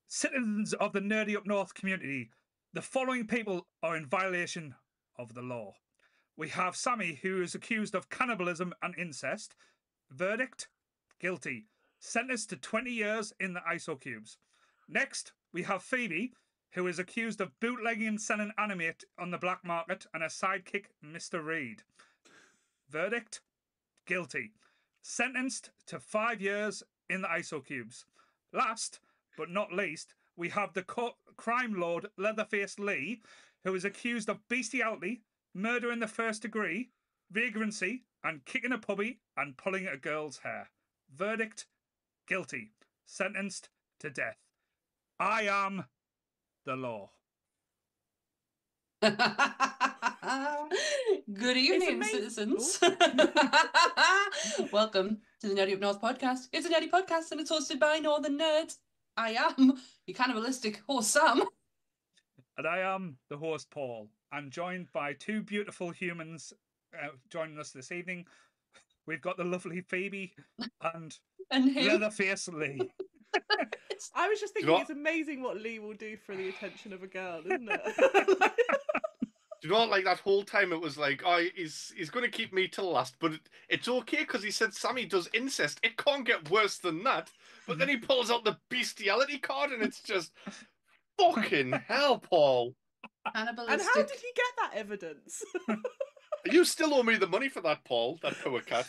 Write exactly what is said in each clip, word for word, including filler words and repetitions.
Citizens of the Nerdy Up North community, the following people are in violation of the law. We have Sammy, who is accused of cannibalism and incest. Verdict: guilty. Sentenced to twenty years in the I S O cubes. Next, we have Phoebe, who is accused of bootlegging and selling animate on the black market, and her sidekick, Mister Reed. Verdict: guilty. Sentenced to five years in the I S O cubes. Last, but not least, we have the co- crime lord Leatherface Lee, who is accused of bestiality, murder in the first degree, vagrancy, and kicking a puppy and pulling a girl's hair. Verdict: guilty. Sentenced to death. I am the law. Good evening, citizens. Welcome to the Nerdy Up North podcast. It's a nerdy podcast and it's hosted by Northern Nerds. I am your cannibalistic host, Sam. And I am the host, Paul. I'm joined by two beautiful humans uh, joining us this evening. We've got the lovely Phoebe and, and him. Leatherface Lee. I was just thinking, you know it's amazing what Lee will do for the attention of a girl, isn't it? Do you know what, like that whole time it was like, oh, he's he's going to keep me till last, but it, it's okay because he said Sammy does incest. It can't get worse than that. But then he pulls out the bestiality card and it's just fucking hell, Paul. Cannibalistic. And how did he get that evidence? You still owe me the money for that, Paul, that poor cat.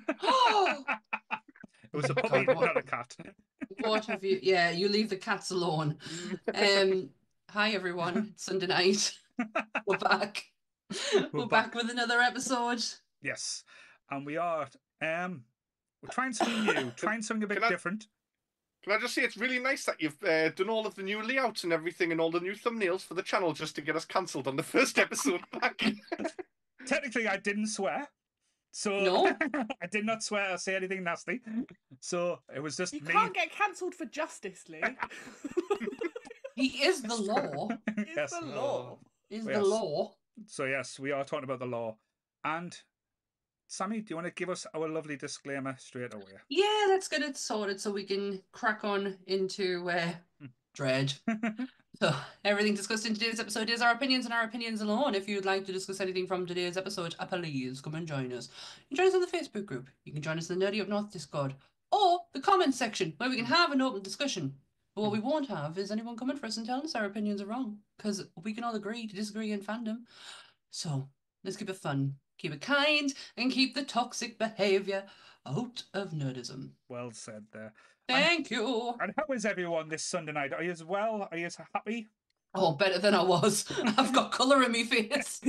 It was a puppy, not a cat. What have you... Yeah, you leave the cats alone. Um, hi, everyone. It's Sunday night. We're back. We're, We're back. back with another episode. Yes, and we are. Um, we're trying something new, trying something a bit I, different. Can I just say it's really nice that you've uh, done all of the new layouts and everything and all the new thumbnails for the channel just to get us cancelled on the first episode back. Technically, I didn't swear. So no, I did not swear or say anything nasty. So it was just you me. can't get cancelled for justice, Lee. He is the law. He's yes. the law. Is yes. the law. So yes, we are talking about the law. And Sammy, do you want to give us our lovely disclaimer straight away? Yeah, let's get it sorted so we can crack on into uh, Dread. So everything discussed in today's episode is our opinions and our opinions alone. If you'd like to discuss anything from today's episode, uh, please come and join us. You can join us on the Facebook group. You can join us in the Nerdy Up North Discord or the comments section where we can have an open discussion. But what we won't have is anyone coming for us and telling us our opinions are wrong, because we can all agree to disagree in fandom. So let's keep it fun, keep it kind, and keep the toxic behaviour out of nerdism. Well said there. Thank and, you. And how is everyone this Sunday night? Are you as well? Are you as happy? Oh, better than I was. I've got colour in my face.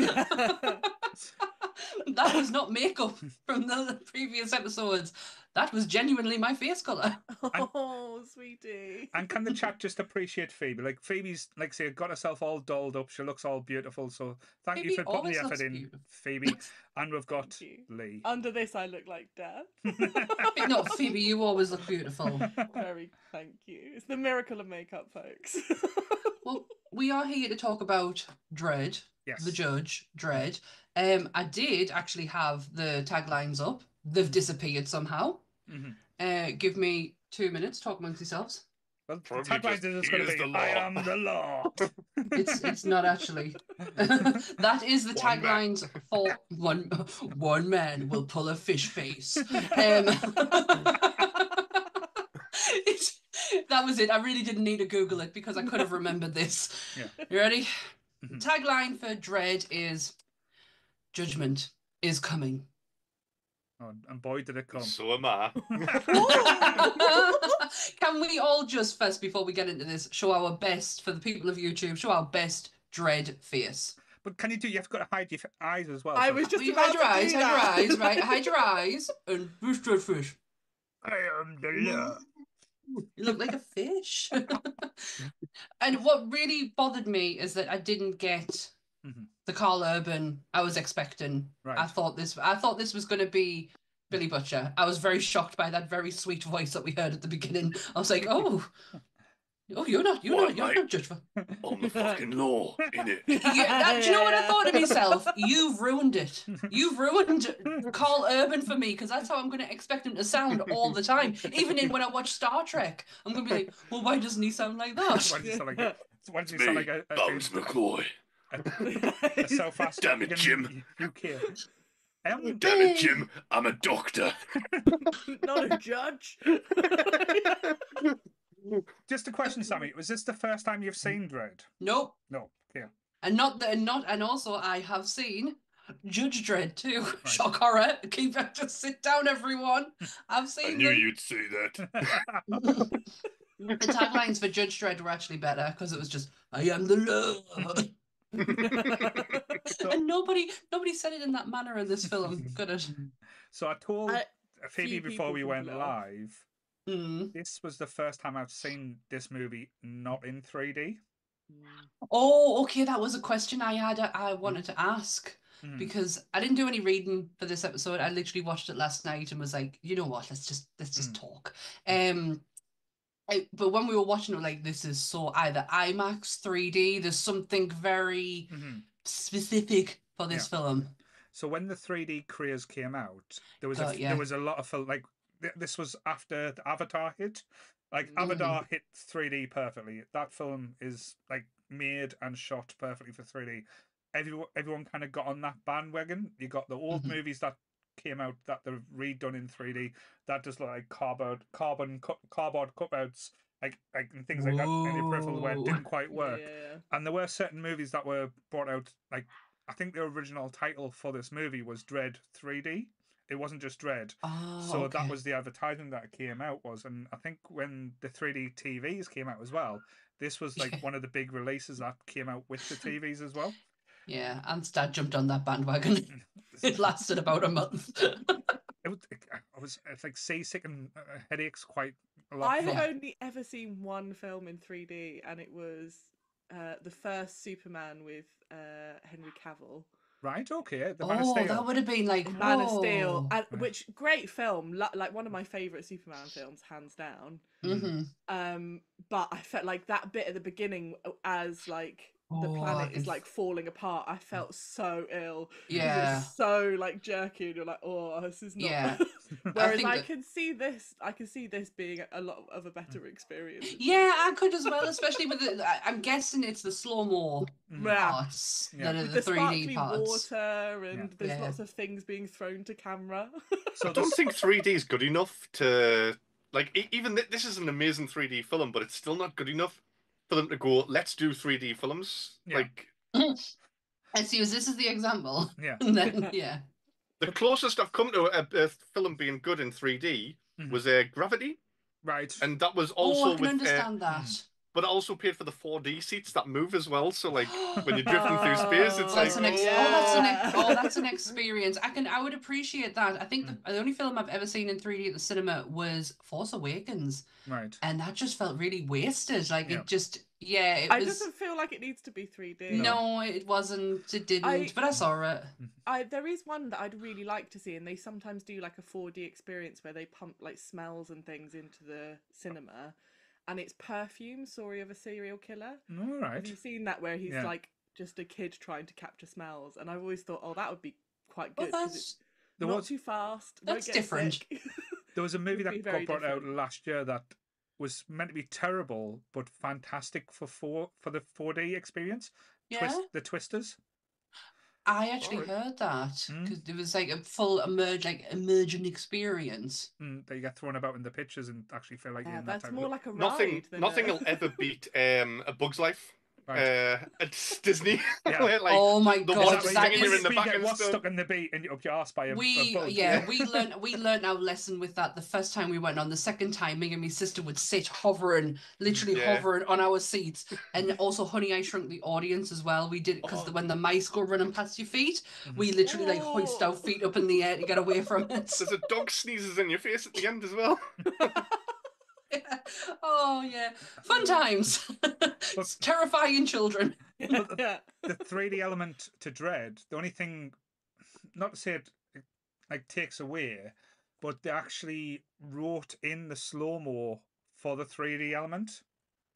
That was not makeup from the previous episodes. That was genuinely my face colour. Oh, sweetie. And can the chat just appreciate Phoebe? Like, Phoebe's, like, say, got herself all dolled up. She looks all beautiful. So thank Phoebe you for putting the effort in, beautiful. Phoebe. And we've got Lee. Under this, I look like death. No, Phoebe, you always look beautiful. Very, thank you. It's the miracle of makeup, folks. Well, we are here to talk about Dread. Yes. The Judge, Dread. Um, I did actually have the taglines up. They've disappeared somehow. Mm-hmm. Uh, give me two minutes. Talk amongst yourselves. Well, the tagline is just going to be, I am the law. It's it's not actually. That is the taglines for one one man will pull a fish face. Um, it's, that was it. I really didn't need to Google it because I could have remembered this. Yeah. You ready? Mm-hmm. Tagline for Dread is Judgment is coming. Oh, and boy, did it come. So am I. Can we all just first, before we get into this, show our best for the people of YouTube, show our best Dread face? But can you do, you've got to hide your eyes as well. I so. was just well, about hide your to eyes, do hide that. your eyes, right? Hide your eyes and fish, Dread fish. I am the law. You look like a fish. And what really bothered me is that I didn't get mm-hmm. the Carl Urban I was expecting. Right. I thought this I thought this was going to be Billy Butcher. I was very shocked by that very sweet voice that we heard at the beginning. I was like, oh, Oh, you're not. You're What, not. You're mate? not judged for. On the fucking law, innit? Yeah, that, do you know what I thought to myself? You've ruined it. You've ruined Carl Urban for me because that's how I'm going to expect him to sound all the time. Even in when I watch Star Trek, I'm going to be like, well, why doesn't he sound like Why that? does he sound like a, why does he Me, sound like a, a, Bones McCoy. a, a so fast Damn it, Jim. U K? Um, Damn it, Jim. I'm a doctor. Not a judge. just a question, Sammy. Was this the first time you've seen Dread? Nope. No. Yeah. And not that, and not, and also I have seen Judge Dredd too. Shock horror. Keep it. Just sit down, everyone. I've I seen knew them. you'd say that. The taglines for Judge Dredd were actually better because it was just "I am the law," So, and nobody, nobody said it in that manner in this film. Could it? so I told I- Phoebe few before people we can went pull it off. live. Mm. This was the first time I've seen this movie not in three D. Oh, okay. That was a question I had. uh, I wanted to ask Mm. because I didn't do any reading for this episode. I literally watched it last night and was like, you know what? Let's just let's just Mm. talk. Um. I- but when we were watching it, like this is so either IMAX three D. There's something very Mhm. specific for this film. So when the three D craze came out, there was a, Got f- ya. there was a lot of film like th- this was after the Avatar hit. Like Mhm. Avatar hit three D perfectly. That film is like made and shot perfectly for three D. Everyone everyone kind of got on that bandwagon. You got the old Mhm. movies that came out that they're redone in three D that just look like cardboard carbon cu- cardboard cutouts like like and things like that in your peripheral where it Whoa. didn't quite Yeah, work. yeah, yeah. And there were certain movies that were brought out, like I think the original title for this movie was Dread three D. It wasn't just Dread. Oh, So that okay. was the advertisement that came out was, and I think when the three D T Vs came out as well, this was like Yeah. one of the big releases that came out with the T Vs as well. Yeah, Ant's dad jumped on that bandwagon. It lasted about a month. It was, it, I was it's like seasick and uh, headaches quite a lot. I from- have only ever seen one film in three D, and it was uh, the first Superman with uh, Henry Cavill. Right, okay, the Man of Oh, Steel. that would have been like Man of Steel, whoa. and, Right. which great film, lo- like one of my favorite Superman films, hands down. Mhm. Um, but I felt like that bit at the beginning, uh, as like the Oh, I planet can is f- like falling apart, I felt so ill. 'cause Yeah. it's so like jerky, and you're like, oh, this is not. Yeah. Whereas think I, that- can see this, I can see this being a lot of a better experience. Yeah, I could as well, especially with the. I- I'm guessing it's the slow mo Mm. Yeah. parts Yeah. that are With the the three D sparkly parts. water, and Yeah. there's Yeah. lots of things being thrown to camera. So I don't this- think three D is good enough to like e- even th- this is an amazing three D film, but it's still not good enough for them to go. Let's do three D films. Yeah. Like And see, this is the example. Yeah. And then yeah. the closest I've come to a, a film being good in three D Mhm. was uh, Gravity, Right. and that was Oh, also I can with, uh, understand that. but I also paid for the four D seats that move as well. So like when you're drifting through space, it's Oh, like that's an ex- yeah. oh, that's an ex- oh, that's an experience. I can, I would appreciate that. I think the, the only film I've ever seen in three D at the cinema was Force Awakens, Right. and that just felt really wasted. Like Yeah. it just, yeah, it It was. doesn't feel like it needs to be three D. No, it wasn't. It didn't. I- But I saw it. I there is one that I'd really like to see, and they sometimes do like a four D experience where they pump like smells and things into the cinema, and it's Perfume, Story of a Serial Killer. All Have right. you seen that where he's Yeah. like just a kid trying to capture smells? And I've always thought, oh, that would be quite Well, good because that's it's There not was too fast. won't that's get different. sick. there was a movie would be that got very brought out different. last year that was meant to be terrible but fantastic for four for the four D experience. Yeah, Twist the Twisters. I actually Alright. heard that Mm. because it was like a full emerge, like emergent experience. Mm, that you get thrown about in the pictures and actually feel like you're Yeah, in that that's type more of like a ride. nothing. than Nothing a... will ever beat um, A Bug's Life. right. Uh, it's Disney. Yeah. Where, like, Oh my the god, one Is that that where stinging you, you is in the where you back get and what's stuff. stuck in the beat and up your ass by a, we a bug? yeah we learned we learned our lesson with that the first time we went on. The second time, me and my sister would sit hovering, literally Yeah. hovering on our seats, and also Honey I Shrunk the Audience as well. We did it because Oh. when the mice go running past your feet, Mhm. we literally like hoist Oh. our feet up in the air to get away from it. There's a dog sneezes in your face at the end as well. Oh yeah, fun times. It's terrifying children. yeah, yeah. The three D element to Dread, the only thing, not to say it, it like takes away, but they actually wrote in the slow mo for the three D element.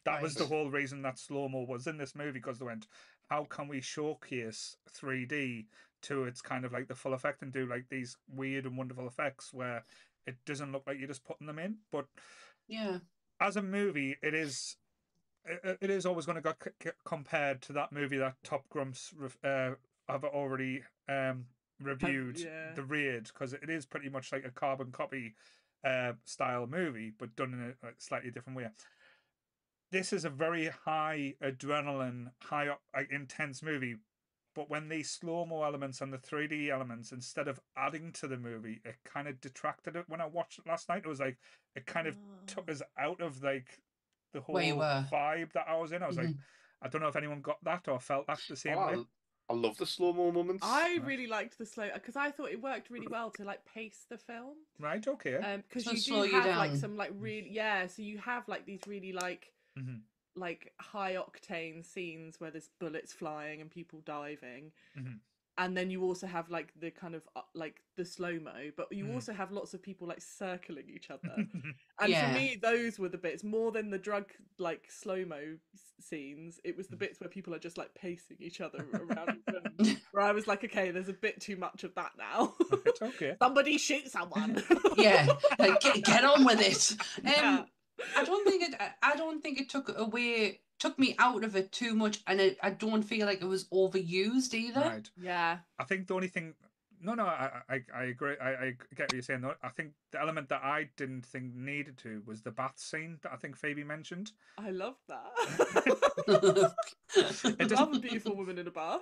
That was the Right. whole reason that slow mo was in this movie, because they went, how can we showcase three D to its kind of like the full effect and do like these weird and wonderful effects where it doesn't look like you're just putting them in. But Yeah. as a movie, it is it, it is always going to get c- compared to that movie that Top Grumps uh, have already um, reviewed, yeah. The Raid, because it is pretty much like a carbon copy uh, style movie, but done in a, a slightly different way. This is a very high adrenaline, high like, intense movie. But when these slow mo elements and the three D elements, instead of adding to the movie, it kind of detracted it. When I watched it last night, it was like it kind of took us out of like the Where you whole were. vibe that I was in. I was like, Mhm. I don't know if anyone got that or felt that the same Oh, way. I, I love the slow mo moments. I Right. really liked the slow because I thought it worked really well to like pace the film. Right? Okay. Um, because So you slow do you have like down. some like really yeah, so you have like these really like hmm like high octane scenes where there's bullets flying and people diving. Mhm. And then you also have like the kind of uh, like the slow mo, but you Mhm. also have lots of people like circling each other. And Yeah. for me, those were the bits more than the drug like slow mo scenes. It was the bits where people are just like pacing each other around the room. Where I was like, okay, there's a bit too much of that now. Right, okay. Somebody shoot someone. Yeah. Like, get, get on with it. Um, Yeah. I don't think it. I- I don't think it took away, took me out of it too much, and it, I don't feel like it was overused either. Right. Yeah. I think the only thing. No, no, I, I, I agree. I, I get what you're saying. though. I think the element that I didn't think needed to was the bath scene that I think Phoebe mentioned. I love that. It Love a doesn't. beautiful woman in a bath.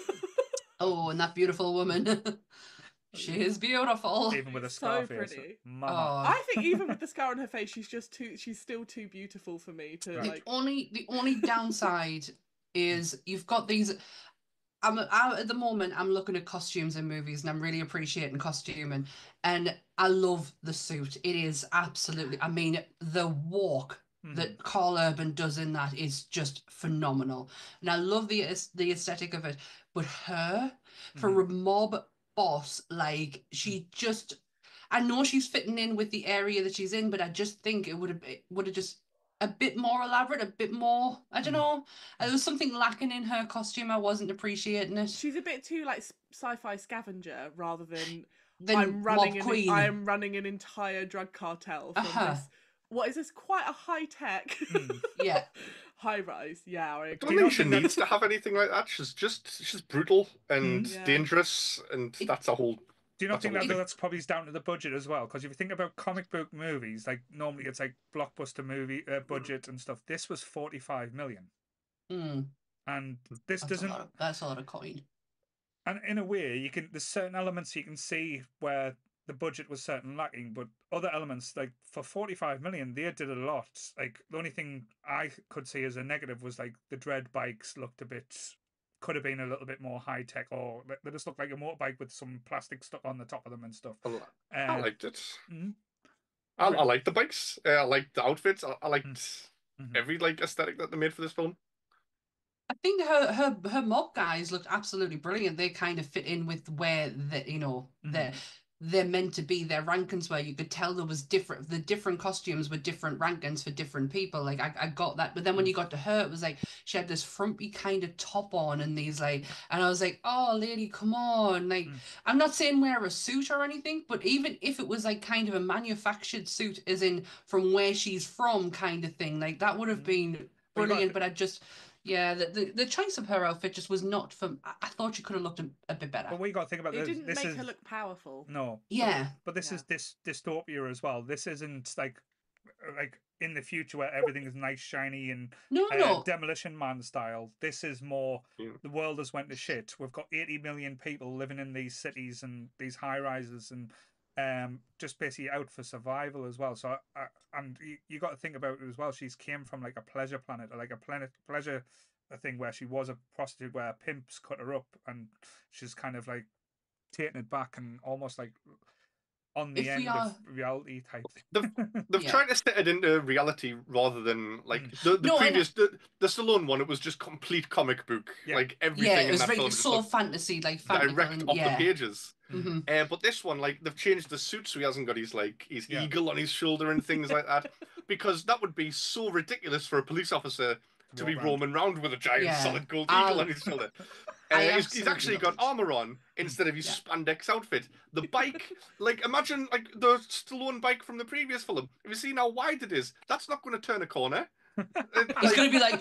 Oh, and that beautiful woman. She is beautiful. Even with a She's scar so face, pretty. mama. Oh. I think even with the scar on her face, she's just too. She's still too beautiful for me to Right. The like. only the only downside is you've got these. I'm I, at the moment I'm looking at costumes in movies and I'm really appreciating costuming, and I love the suit. It is absolutely. I mean, the walk Mhm. that Carl Urban does in that is just phenomenal, and I love the aes- the aesthetic of it. But her for Mhm. a mob boss, like she just. I know she's fitting in with the area that she's in, but I just think it would have it would have just a bit more elaborate, a bit more. I don't Mhm. know. There was something lacking in her costume. I wasn't appreciating it. She's a bit too like s- sci-fi scavenger rather than Then I'm running Mob an Queen. I'm running an entire drug cartel from Uh-huh. this. What is this? Quite a high tech, Mm. Yeah. high rise. Yeah, I I agree. don't Do you think not she think that- needs to have anything like that. She's just she's brutal and Mm. Yeah. dangerous, and It- that's a whole. Do you not That's a think whole that thing. that's probably down to the budget as well? Because if you think about comic book movies, like normally it's like blockbuster movie uh, budget and stuff. This was forty-five million, Mm, and this that's a doesn't. lot of, that's a lot of coin. And in a way, you can there's certain elements you can see where the budget was certain lacking, but other elements like for forty-five million, they did a lot. Like the only thing I could see as a negative was like the dread bikes looked a bit. Could have been a little bit more high tech, or they just looked like a motorbike with some plastic stuck on the top of them and stuff. I, li- I Uh, liked it. mhm. I, Right. I liked the bikes. Uh, I liked the outfits. I, I liked Mhm. every like aesthetic that they made for this film. I think her her her mob guys looked absolutely brilliant. They kind of fit in with where the you know Mhm. they're they're meant to be. Their rankings where you could tell there was different. The different costumes were different rankings for different people. Like I, I got that, but then when you got to her, it was like she had this frumpy kind of top on and these like, and I was like, oh lady, come on! Like Mm. I'm not saying wear a suit or anything, but even if it was like kind of a manufactured suit, as in from where she's from, kind of thing, like that would have Mm. been But you got- brilliant. But I just. Yeah, the, the the choice of her outfit just was not for. I, I thought she could have looked a, a bit better. But we got to think about It this. didn't This make is her look powerful. no. Yeah. But this Yeah. is this dystopia as well. This isn't like like in the future where everything is nice, shiny, and No, uh, no. Demolition Man style. This is more Yeah. the world has went to shit. We've got eighty million people living in these cities and these high rises and um just basically out for survival as well. So uh, and you, you got to think about it as well. She's came from like a pleasure planet or like a planet pleasure a thing where she was a prostitute where pimps cut her up and she's kind of like taking it back and almost like on the If end we of are- reality type They've, thing. they've Yeah. tried to set it into reality rather than like Mm. the, the No, I know. previous the, the Stallone one. It was just complete comic book. Yeah. Like everything Yeah, it in was that very film just so looked fantasy, like fantasy. direct off yeah. the pages. hmm Uh, but this one, like they've changed the suit, so he hasn't got his like his Yeah. eagle on his shoulder and things like that. because that would be so ridiculous for a police officer to be walk around. roaming around with a giant Yeah, solid gold I'll- eagle on his shoulder. Uh, I he's, he's absolutely actually love got it. armor on instead of his Yeah. spandex outfit. The bike, like imagine like the Stallone bike from the previous film. Have you seen how wide it is? That's not going to turn a corner. It- He's like- gonna be like,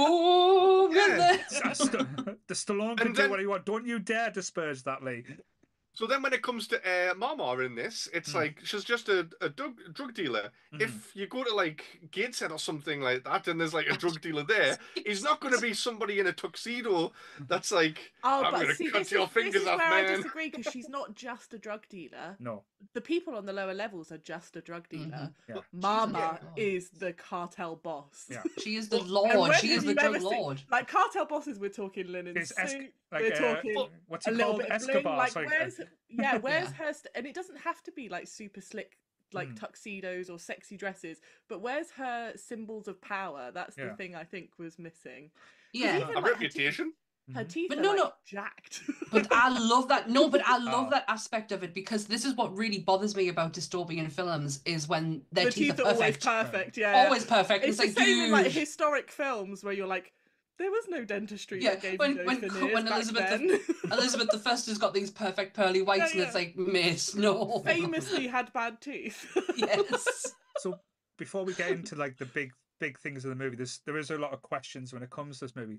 "Oh, Yeah. St- the Stallone can And do then- what he wants. Don't you dare disparage that, Lee. So then when it comes to uh, Mama in this, it's Mm. like she's just a, a drug, drug dealer. Mhm. If you go to like Gateshead or something like that and there's like a drug dealer there, he's not going to be somebody in a tuxedo that's like, Oh, I'm but going to see, cut this your is, fingers this is off, where I man. disagree because she's not just a drug dealer. No. The people on the lower levels are just a drug dealer. Yeah. Mama Yeah. is the cartel boss. Yeah. She is the And lord. when She is have the you drug ever seen- lord." Like cartel bosses, we're talking linen It's suit. es- like, we're uh, talking what's a he little called? bit of bling. Escobar. Like sorry, uh, where's yeah, where's Yeah. her? St- and it doesn't have to be like super slick, like Mm. tuxedos or sexy dresses. But where's her symbols of power? That's the Yeah. thing I think was missing. Yeah, even A like her reputation. Her Mhm. teeth But are no, like no. jacked. but I love that. No, but I love Oh. that aspect of it because this is what really bothers me about dystopian films is when their the teeth, teeth are are always perfect, perfect. Yeah, yeah. always perfect. It's It's, the like, same dude. in like historic films where you're like, there was no dentistry Yeah, that gave when- you those when- veneers when back Elizabeth the- then. Elizabeth the First has got these perfect pearly whites, Yeah, and it's yeah. like, mate, no. famously had bad teeth. Yes. So before we get into like the big big things of the movie, there's there is a lot of questions when it comes to this movie.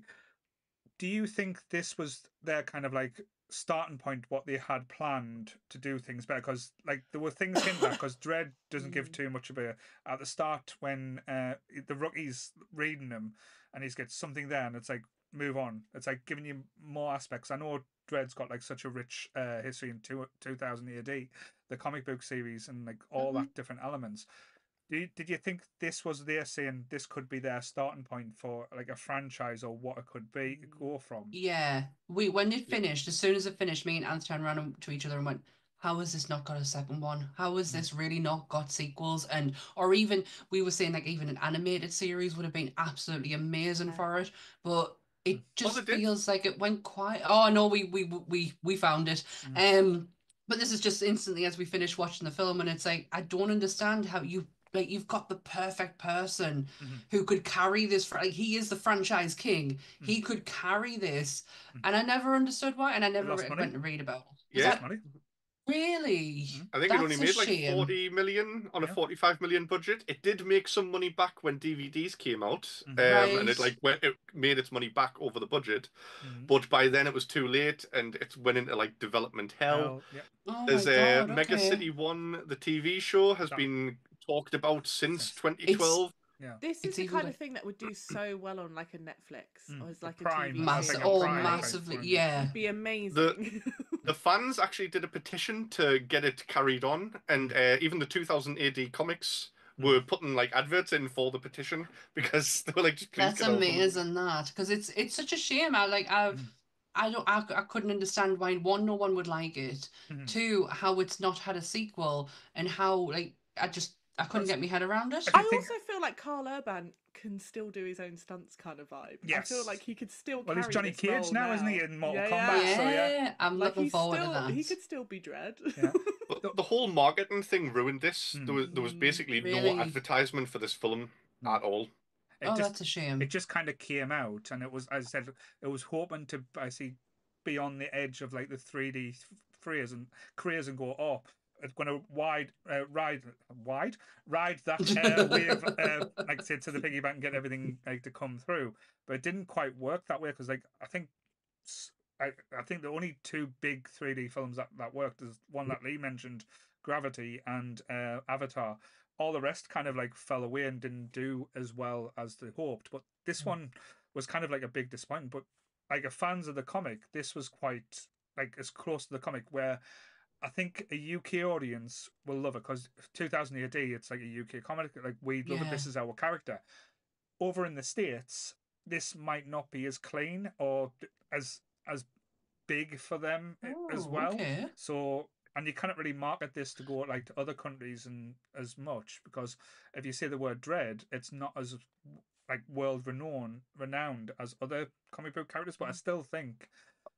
Do you think this was their kind of like starting point, what they had planned to do things better? Because like there were things hinted at, because Dredd doesn't give Mm. too much of a at the start when uh, the rookie's reading him and he's got something there and it's like move on. It's like giving you more aspects. I know Dredd's got like such a rich uh, history in two, 2000 A D, the comic book series and like all Mhm. that different elements. Do you, did you think this was their saying this could be their starting point for like a franchise or what it could be go from? Yeah. We when it finished, as soon as it finished, me and Ant turned around to each other and went, "How has this not got a second one? How has this really not got sequels?" And or even we were saying like even an animated series would have been absolutely amazing Yeah. for it, but it just they did. feels like it went quiet. Oh no, we we we we found it. Mm. Um, but this is just instantly as we finish watching the film, and it's like I don't understand how you like you've got the perfect person Mhm. who could carry this. fr- Like he is the franchise king. He could carry this, Mhm. and I never understood why, and I never lost re- money? went to read about it. Was Yeah. that Money? really? Mhm. I think That's it only a made like shame. forty million on a Yeah. forty-five million budget. It did make some money back when D V Ds came out, Mhm. um, and it Right. like went, it made its money back over the budget. Mhm. But by then it was too late, and it went into like development hell. Hell, yeah. Oh There's my a god. Mega Okay. City One, the T V show, has That- been talked about since Since- twenty twelve. Yeah. This is It's the even kind like- of thing that would do so well on like a Netflix Mm, or as the like a Prime, T V I Mass- think series. a oh, Prime type massively. one. Yeah. It'd be amazing. The fans actually did a petition to get it carried on, and uh, even the two thousand A D comics were putting like adverts in for the petition because they were like, just please That's get out of the movie. amazing. That because it's it's such a shame. I like I. Mhm. I don't. I, I couldn't understand why one, no one would like it. Mhm. Two, how it's not had a sequel, and how like I just I couldn't That's- get my head around it. I I think- also feel like Carl Urban can still do his own stunts kind of vibe. I Yes. feel like he could still Well, he's carry Johnny this Cage role now, isn't he, in Mortal yeah, Kombat? Yeah. so, yeah, yeah. I'm Like looking he's forward still, to that. he could still be Dread. Yeah. But the, the whole marketing thing ruined this. Mm. There was there was Mm, basically really? no advertisement for this film Mm. at all. It Oh, just that's a shame. it just kind of came out, and it was, as I said, it was hoping to basically be on the edge of like the three D careers and careers and go, oh, it's going to wide uh, ride wide ride that uh, wave, uh, like I said, to the piggyback and get everything like to come through. But it didn't quite work that way because, like, I think. s- I, I think the only two big three D films that, that worked is one that Lee mentioned, Gravity and uh, Avatar. All the rest kind of like fell away and didn't do as well as they hoped. But this one was kind of like a big disappointment. But like a fans of the comic, this was quite like as close to the comic where I think a U K audience will love it because two thousand A D, it's like a U K comic. Like we love it. Yeah. This is our character. Over in the States, this might not be as clean or as as big for them as Oh, well. okay. So, and you cannot really market this to go like to other countries and as much because if you say the word Dread, it's not as like world renowned renowned as other comic book characters. But I still think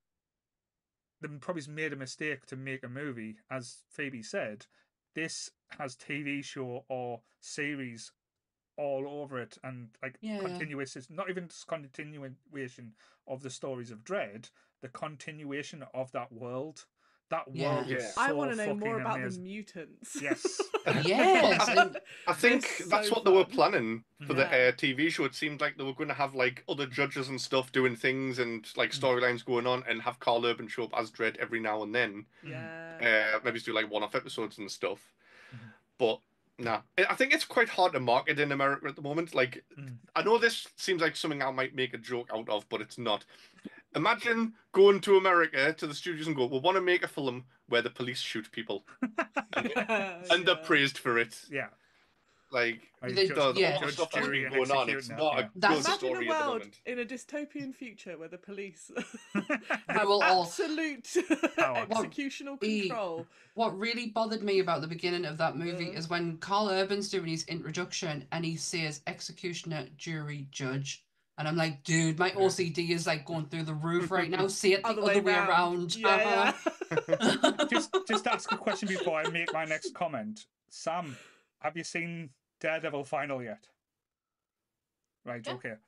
they probably made a mistake to make a movie. As Phoebe said, this has T V show or series all over it, and like Yeah. continuous. It's not even just continuation of the stories of Dredd, the continuation of that world. That Yeah. world is Yeah. so I want to know fucking more about amazing. the mutants. Yes. Yes, Well, I, and I think They're that's so what they were fun. planning for the Yeah. uh, T V show. It seemed like they were going to have like other judges and stuff doing things and like Mm. storylines going on, and have Carl Urban show up as Dredd every now and then. Yeah. Uh, maybe do like one-off episodes and stuff. Mhm. But nah, I I think it's quite hard to market in America at the moment. Like, Mm. I know this seems like something I might make a joke out of, but it's not. Imagine going to America to the studios and go, "We want to make a film where the police shoot people," Yeah, and they're yeah. praised for it. Yeah. Like, Like They- judge, the, the, yeah. all the judge, stuff that's jury, been and going on, executing it's it, not yeah. a That's- good Imagine story a at the world moment. in a dystopian future where the police I will all. absolute Power. executional E- control. What really bothered me about the beginning of that movie Uh. is when Carl Urban's doing his introduction and he says executioner, jury, judge. And I'm like, dude, my O C D is like going through the roof right now. Say it the Other other, way way round. around. Yeah, Uh-huh. just just ask a question before I make my next comment. Sam, have you seen Daredevil final yet? Right, Yeah. okay.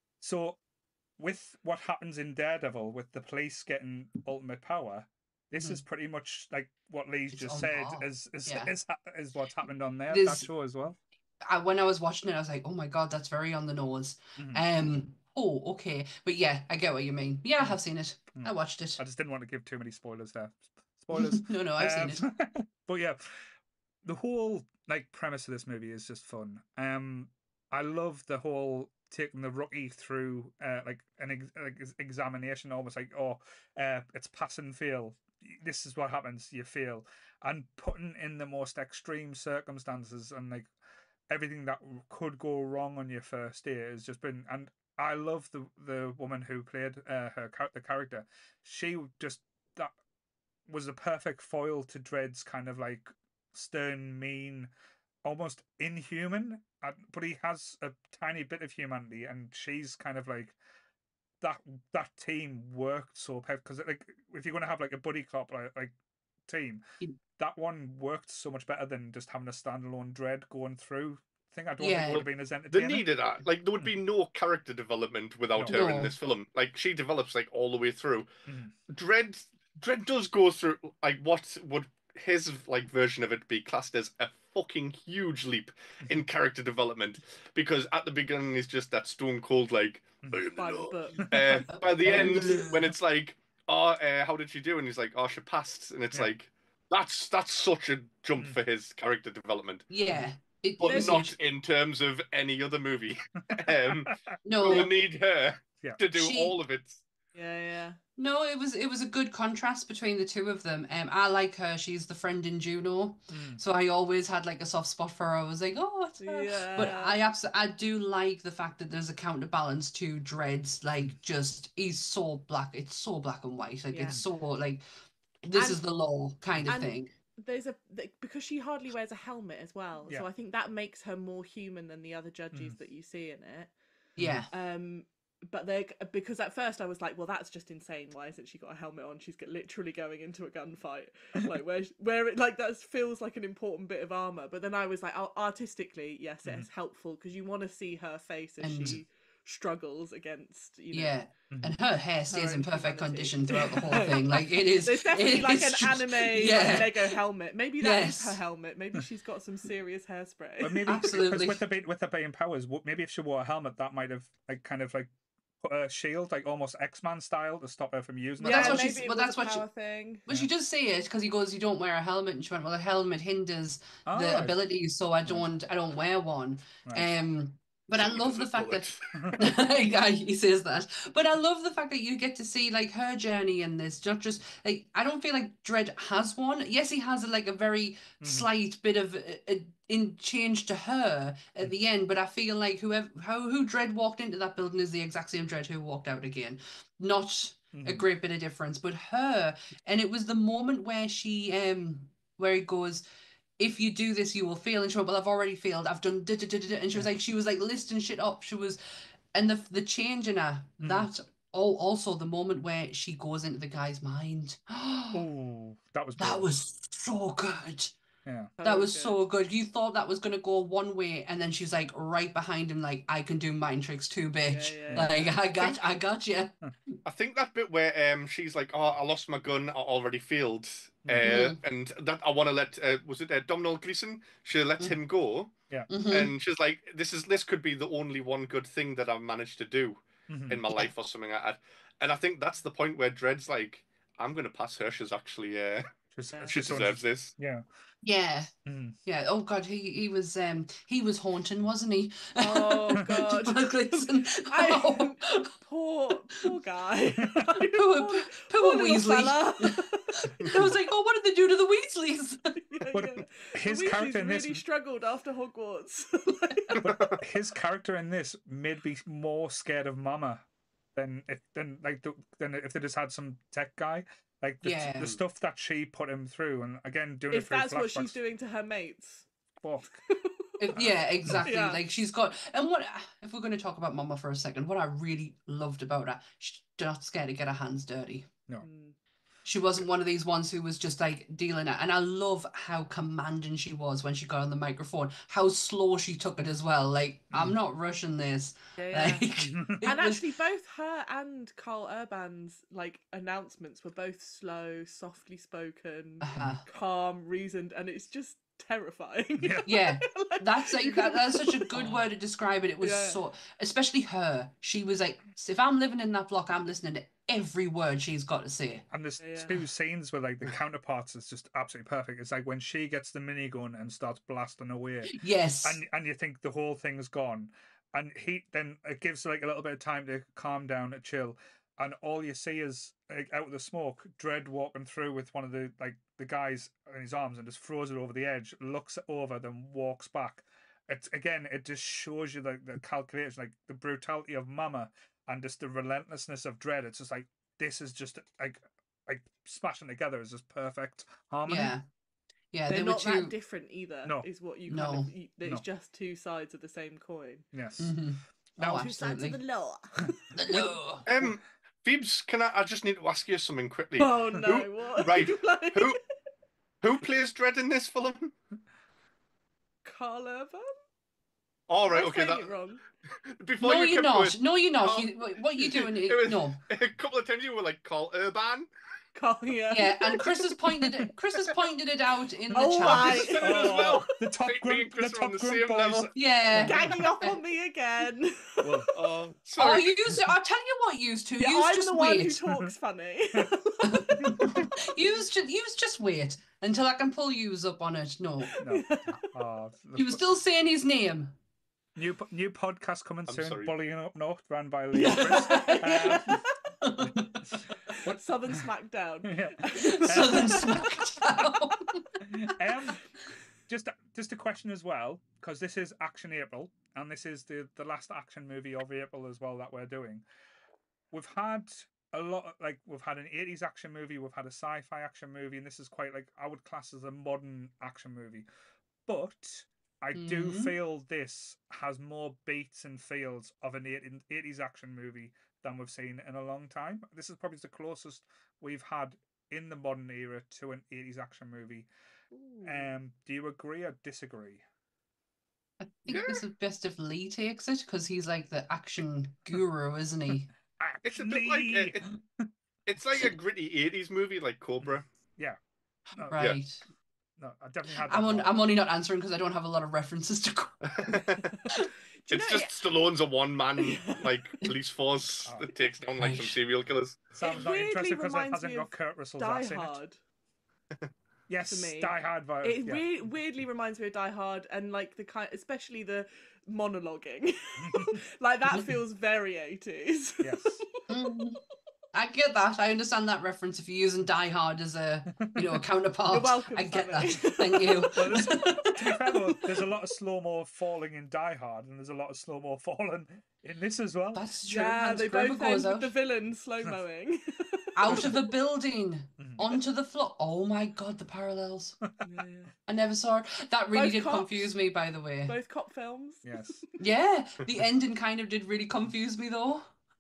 So with what happens in Daredevil with the police getting ultimate power, this Mhm. is pretty much like what Lee's It's just on said par. is is, Yeah. is is what's happened on there There's- that show as well. I, when I was watching it, I was like, oh my God, that's very on the nose. Mhm. Um. Oh, okay. But yeah, I get what you mean. Yeah, I have seen it. Mm. I watched it. I just didn't want to give too many spoilers there. Spoilers. no, no, I've seen it. Um, but yeah, the whole like premise of this movie is just fun. Um, I love the whole taking the rookie through uh, like an ex- like ex- examination, almost like oh, uh, it's pass and fail. This is what happens. You fail, and putting in the most extreme circumstances and like everything that could go wrong on your first day has just been. And I love the the woman who played uh, her char- the character. She just that was a perfect foil to Dredd's kind of like stern, mean, almost inhuman. uh, But he has a tiny bit of humanity, and she's kind of like that. That team worked so perfect because like if you're going to have like a buddy cop like, like team, Mm. that one worked so much better than just having a standalone Dredd going through thing. I don't Yeah. think it would have been as They entertaining. needed that. Like, there would be no character development without No. her in No. this film. Like, she develops like all the way through. Mhm. Dredd, Dredd does go through like what would his like version of it be classed as a fucking huge leap in character development, because at the beginning he's just that stone cold like. Mhm. "I am by the the law." book. Uh, by the I am end, the law. when it's like, oh, uh, how did she do? And he's like, oh, she passed. And it's Yeah. like, that's that's such a jump Mm. for his character development, Yeah. It, but There's- not in terms of any other movie. um, no. we need her Yeah. to do She- all of it. Yeah, yeah. No, it was it was a good contrast between the two of them. Um, I like her. She's the friend in Juno, Mm. so I always had like a soft spot for her. I was like, oh, it's her. Yeah. But I absolutely I do like the fact that there's a counterbalance to Dredd's. Like, just he's so black. It's so black and white. Like Yeah. it's so like this And- is the law kind of and- thing. There's a th- because she hardly wears a helmet as well, Yeah. so I think that makes her more human than the other judges Mm. that you see in it. Yeah. Um, but they because at first I was like, well, that's just insane. Why isn't she got a helmet on? She's get, literally going into a gunfight, like where where it like that feels like an important bit of armor. But then I was like, oh, artistically, yes, Mhm. it's helpful because you want to see her face as And- she struggles against, you know. Yeah. Mhm. And her hair stays in own perfect humanity. condition throughout the whole thing. Like it is. There's definitely like an it's- anime Yeah. like, Lego helmet. Maybe that is Yes. her helmet. Maybe she's got some serious hairspray. But maybe because Absolutely. with the be- with the being powers, w- maybe if she wore a helmet, that might have like kind of like put a shield, like almost X-Man style, to stop her from using Well, it. that's yeah, what maybe she's- it well, was that's a what she- power thing. Well, she does say it because he goes, "You don't wear a helmet," and she went, "Well, a helmet hinders Oh, the right. abilities, so I don't, I don't wear one." Right. Um, but I She love the doesn't fact know that it. yeah, he says that. But I love the fact that you get to see like her journey in this. Not just like I don't feel like Dredd has one. Yes, he has like a very Mhm. slight bit of a, a, in change to her at the end. But I feel like whoever how who Dredd walked into that building is the exact same Dredd who walked out again. Not a Mhm. great bit of difference, but her, and it was the moment where she um where he goes, if you do this, you will fail. And she went, well, I've already failed. I've done da, da, da, da, da. And she was like, she was like listing shit up. She was, and the the change in her, Mhm. that, oh, also the moment where she goes into the guy's mind. Oh, that was That brilliant. was so good. Yeah. That was good. so good. You thought that was gonna go one way, and then she's like right behind him, like, I can do mind tricks too, bitch. Yeah, yeah, Like, yeah. I got, I got you. I think that bit where um she's like, "Oh, I lost my gun. I already failed," uh, Mhm. and that I want to let uh, was it uh, Domhnall Gleeson? She lets Mm. him go, hmm and she's like, "This is this could be the only one good thing that I've managed to do Mhm. in my Yeah. life, or something like that." And I think that's the point where Dred's like, "I'm gonna pass her. She's actually uh, She's, Yeah. she she's someone deserves who's- this." Yeah. Yeah. Mhm. Yeah. Oh God, he he was um he was haunting, wasn't he? Oh God. Domhnall Gleeson. I, Oh, poor, poor guy. poor, poor, poor, poor little Weasley. fella. I was like, oh, what did they do to the Weasleys? Yeah, But yeah. his the character Weasleys in this, really struggled after Hogwarts. but his character in this made me more scared of Mama than if than like the, than if they just had some tech guy. Like the, Yeah. the stuff that she put him through, and again doing it If through that's what she's flashbacks. doing to her mates. Fuck. If- yeah, exactly. Yeah. Like she's got, and what if we're going to talk about Mama for a second? What I really loved about her, she's not scared to get her hands dirty. No. Mm. She wasn't one of these ones who was just like dealing it. And I love how commanding she was when she got on the microphone. How slow she took it as well. Like, I'm not rushing this. Yeah, yeah. Like, it And was- actually, both her and Carl Urban's like announcements were both slow, softly spoken, Uh-huh. calm, reasoned, and it's just terrifying. Yeah. Yeah, Like, that's you like can that, that's such a imagine- good word to describe it. It was Yeah. so, especially her. She was like, if I'm living in that block, I'm listening to every word she's got to say. And there's Yeah. two scenes where like the counterparts is just absolutely perfect. It's like when she gets the minigun and starts blasting away, Yes. and and you think the whole thing's gone, and he then it gives like a little bit of time to calm down, to chill, and all you see is like, out of the smoke, Dredd walking through with one of the like the guys in his arms and just throws it over the edge, looks it over, then walks back. It's again, it just shows you the the calculation, like the brutality of Mama and just the relentlessness of Dredd. It's just like this is just like like smashing together is just perfect harmony. Yeah. Yeah, They're they were not two. that different either. No. Is what you No. kind of. You, it's No. just two sides of the same coin. Yes. Mhm. Now- Oh, Two sides of absolutely. the law. No. Um, Phoebes, can I? I just need to ask you something quickly. Oh no! Who- What? right, Like, Who who plays Dredd in this film? Carl Urban? All right, Am I okay. saying That it wrong. before No, you you're kept not. going, No, you're not. Carl- You, what are you doing? It was- No. a couple of times you were like Carl Urban. Carl, yeah. Yeah, and Chris has pointed it. Chris has pointed it out in the Oh chat. my- Chris said it as well. The top Think me grump, and the Chris are on top the grump same boys. level. Yeah. Ganging up on me again. Well, Oh, Oh, sorry. you used. I'll tell you what. Used to. Yeah, use I'm just the one wait. who talks funny. use just. Use just wait until I can pull yous up on it. No. no. Oh, the- You were still saying his name. new po- new podcast coming I'm soon. sorry. Bullying Up North, ran by Lee and Chris. Um, Southern Smackdown. yeah. Southern Smackdown. um, just just a question as well, because this is Action April, and this is the the last action movie of April as well that we're doing. We've had a lot of, like we've had an eighties action movie, we've had a sci-fi action movie, and this is quite like I would class as a modern action movie. But I do Mhm. feel this has more beats and feels of an eighties action movie than we've seen in a long time. This is probably the closest we've had in the modern era to an eighties action movie. Ooh. Um, do you agree or disagree? I think it's the best if Lee takes it because he's like the action guru, isn't he? It's a bit like a, it, it's like a gritty eighties movie, like Cobra. Yeah. No, Right. no, I definitely had. I'm that on, thought. I'm only not answering because I don't have a lot of references to. go- Do you It's know, just Stallone's a one-man like police force Oh. that takes down like some Right. serial killers. Sam's It not weirdly interested because it reminds hasn't me got of Kurt Russell's Die ass in it. Hard. Yes, to me. Die Hard. Vibes. It yeah. re- weirdly reminds me of Die Hard, and like the kind, especially the monologuing, like that feels very eighties. Yes. Mm. I get that. I understand that reference if you're using Die Hard as a, you know, a counterpart. You're welcome, I get Sammy. that. Thank you. Well, this- to be fair though, there's a lot of slow mo falling in Die Hard, and there's a lot of slow mo falling in this as well. That's true. Yeah, Hans they Gruber both end goes with out, the villain slow mowing. out of a building Mhm. onto the floor. Oh my god, the parallels. yeah, yeah. I never saw it. That really Both did cops. confuse me, by the way. Both cop films. Yes. Yeah, the ending kind of did really confuse me though.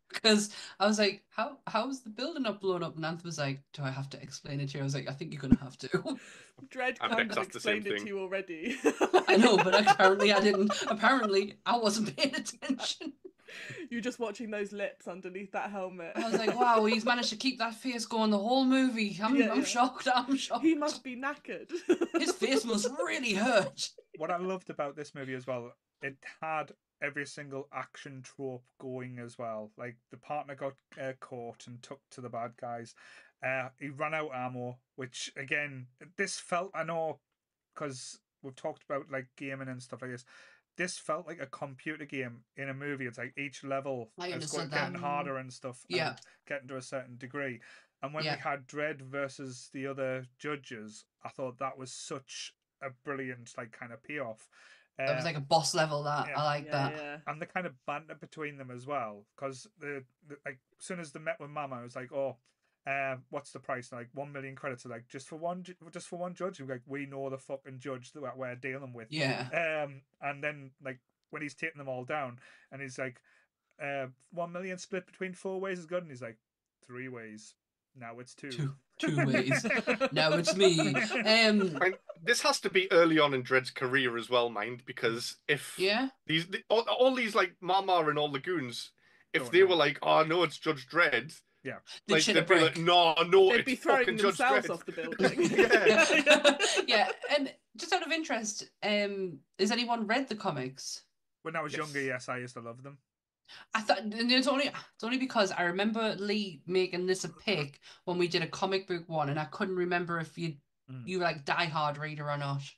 Because I was like, how how's the building not blown up? And Anthem was like, do I have to explain it to you? I was like, I think you're gonna have to. Dread I've kind next of asked the same explained it to thing. you already. I know, but apparently I didn't. Apparently I wasn't paying attention. You're just watching those lips underneath that helmet. I was like, wow, he's managed to keep that face going the whole movie. I'm Yeah, I'm yeah. shocked. I'm shocked. He must be knackered. His face must really hurt. What I loved about this movie as well, it had every single action trope going as well. Like the partner got uh, caught and took to the bad guys. Uh, he ran out ammo, which again, this felt, I know, because we've talked about like gaming and stuff like this. This felt like a computer game in a movie. It's like each level I is understood getting that. harder and stuff, Yeah. and getting to a certain degree. And when Yeah. we had Dredd versus the other judges, I thought that was such a brilliant like kind of payoff. That was Uh, like a boss level. That yeah. I like yeah, that. yeah. and the kind of banter between them as well, because the, the like as soon as they met with Mama, it was like, oh, uh, what's the price? Like one million credits. Are like just for one, ju- just for one judge. You're like, we know the fucking judge that we're dealing with. Yeah. Um, and then like when he's taking them all down, and he's like, uh, one million split between four ways is good, and he's like, three ways. Now it's two. Two two ways. Now it's me. Um. I mean, this has to be early on in Dredd's career as well, mind, because if Yeah. these the, all, all these like Mama and all the goons, if Oh, they no. were like, oh no, it's Judge Dredd, They like shit they'd a be like, brick. no, no, They'd it's be throwing fucking Judge themselves Dredd. off the building. Yeah. Yeah. And just out of interest, um, has anyone read the comics? When I was Yes. younger, yes, I used to love them. I thought and it's only it's only because I remember Lee making this a pick when we did a comic book one, and I couldn't remember if you Mm. you were like diehard reader or not.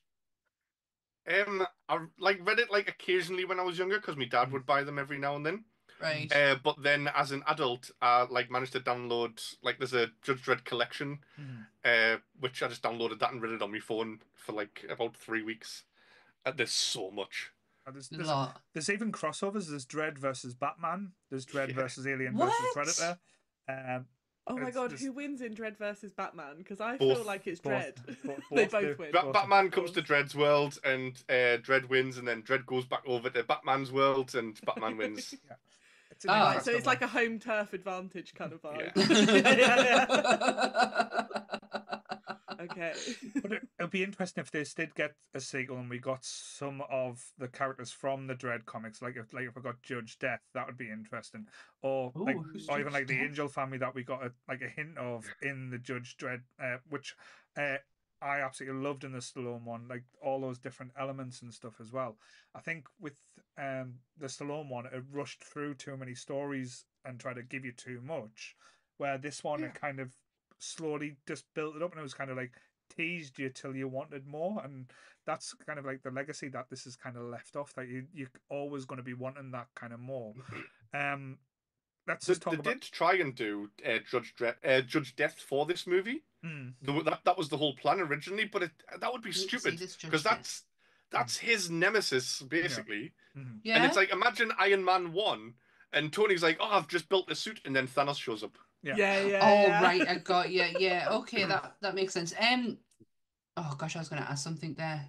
Um, I like read it like occasionally when I was younger because my dad Mm. would buy them every now and then. Right. Uh, but then as an adult, I like managed to download like there's a Judge Dredd collection, Mhm. uh, which I just downloaded that and read it on my phone for like about three weeks. And there's so much. Uh, There's, a there's, lot. there's even crossovers. There's Dredd versus Batman. There's Dredd Yeah. versus Alien What? versus Predator. Um, Oh my It's god, just- who wins in Dread versus Batman? Because I Both- feel like it's both- Dread. both- they both both do. win. Ba- Awesome. Batman comes to Dredd's world and uh, Dredd wins, and then Dredd goes back over to Batman's world and Batman wins. it's an Ah. Right, so interesting it's like one. a home turf advantage kind of vibe. Yeah. Yeah, yeah, yeah. Okay. But it, it'll be interesting if this did get a sequel and we got some of the characters from the Dredd comics, like if like if we got Judge Death, that would be interesting. Or Ooh, like, who's or even Judge like the Death? Angel family that we got a, like a hint of in the Judge Dredd, uh, which uh, I absolutely loved in the Stallone one, like all those different elements and stuff as well. I think with um the Stallone one, it rushed through too many stories and tried to give you too much. Where this one, it kind of slowly just built it up, and it was kind of like teased you till you wanted more, and that's kind of like the legacy that this is kind of left off. That you you're always going to be wanting that kind of more. Um, let's They, just talk they about. did try and do uh, Judge Dredd, uh, Judge Death for this movie. Mm, The, that that was the whole plan originally, but it that would be Need to see stupid this Judge because Death. that's that's his nemesis basically. mhm. Yeah. And it's like imagine Iron Man one, and Tony's like, "Oh, I've just built a suit," and then Thanos shows up. Yeah. Yeah, yeah. Oh yeah. right, I got you. Yeah, okay, that that makes sense. Um, oh gosh, I was gonna ask something there,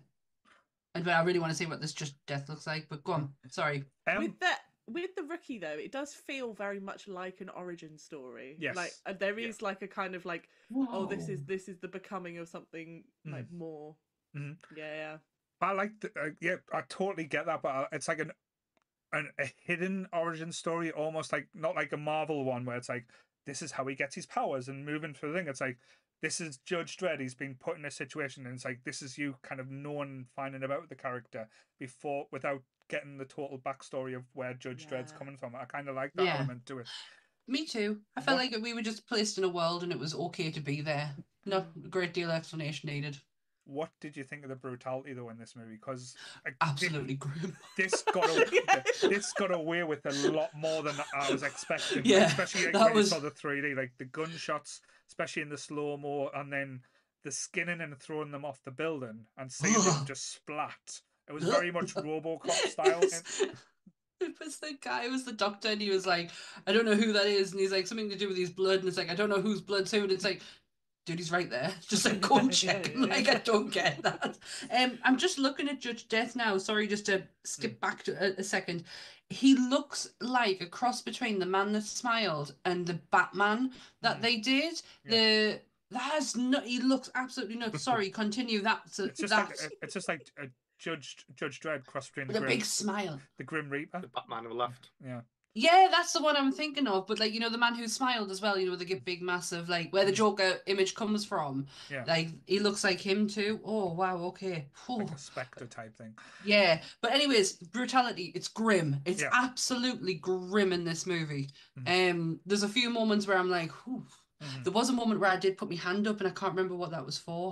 and but I really want to see what this Just Death looks like. But go on, sorry. Um, With the with the rookie though, it does feel very much like an origin story. Yes. Like uh, there Yeah. is like a kind of like, oh, this is this is the becoming of something like more. Mhm. Yeah, yeah. I like, the, uh, yeah, I totally get that, but uh, it's like an, an a hidden origin story, almost like not like a Marvel one where it's like this is how he gets his powers and moving through the thing. It's like this is Judge Dredd. He's been put in a situation, and it's like this is you kind of knowing, finding about the character before without getting the total backstory of where Judge Dredd's Yeah. coming from. I kind of like that Yeah. element to it. Me too. I felt What- like we were just placed in a world and it was okay to be there. Not a great deal of explanation needed. What did you think of the brutality though in this movie? Because Absolutely grim. this got away, this got away with a lot more than I was expecting. Yeah, especially like, that when was- you saw the three D, like the gunshots, especially in the slow mo, and then the skinning and throwing them off the building and seeing them just splat. It was very much RoboCop style. It was, it was the guy, it was the doctor, and he was like, I don't know who that is, and he's like, something to do with his blood, and it's like, I don't know whose blood's who, and it's like, dude, he's right there. Just like go and Yeah, check. yeah, Like yeah. I don't get that. Um, I'm just looking at Judge Death now. Sorry, just to skip back to a, a second. He looks like a cross between the Man That Smiled and the Batman that Mm. they did. Yeah. The that's not. He looks absolutely nuts. Sorry, continue. That's It's just that's like it's just like a Judge Judge Dredd cross between the with a Grim, big smile. the Grim Reaper. The Batman who left. Yeah. Yeah, that's the one I'm thinking of. But like, you know, the man who smiled as well, you know, the g- big massive, like where the Mm. Joker image comes from. Yeah. Like he looks like him too. Oh wow, okay. Whew. Like a Spectre type thing. Yeah. But anyways, brutality, it's grim. It's Yeah. absolutely grim in this movie. Mhm. Um, there's a few moments where I'm like, whew. Mhm. There was a moment where I did put my hand up and I can't remember what that was for.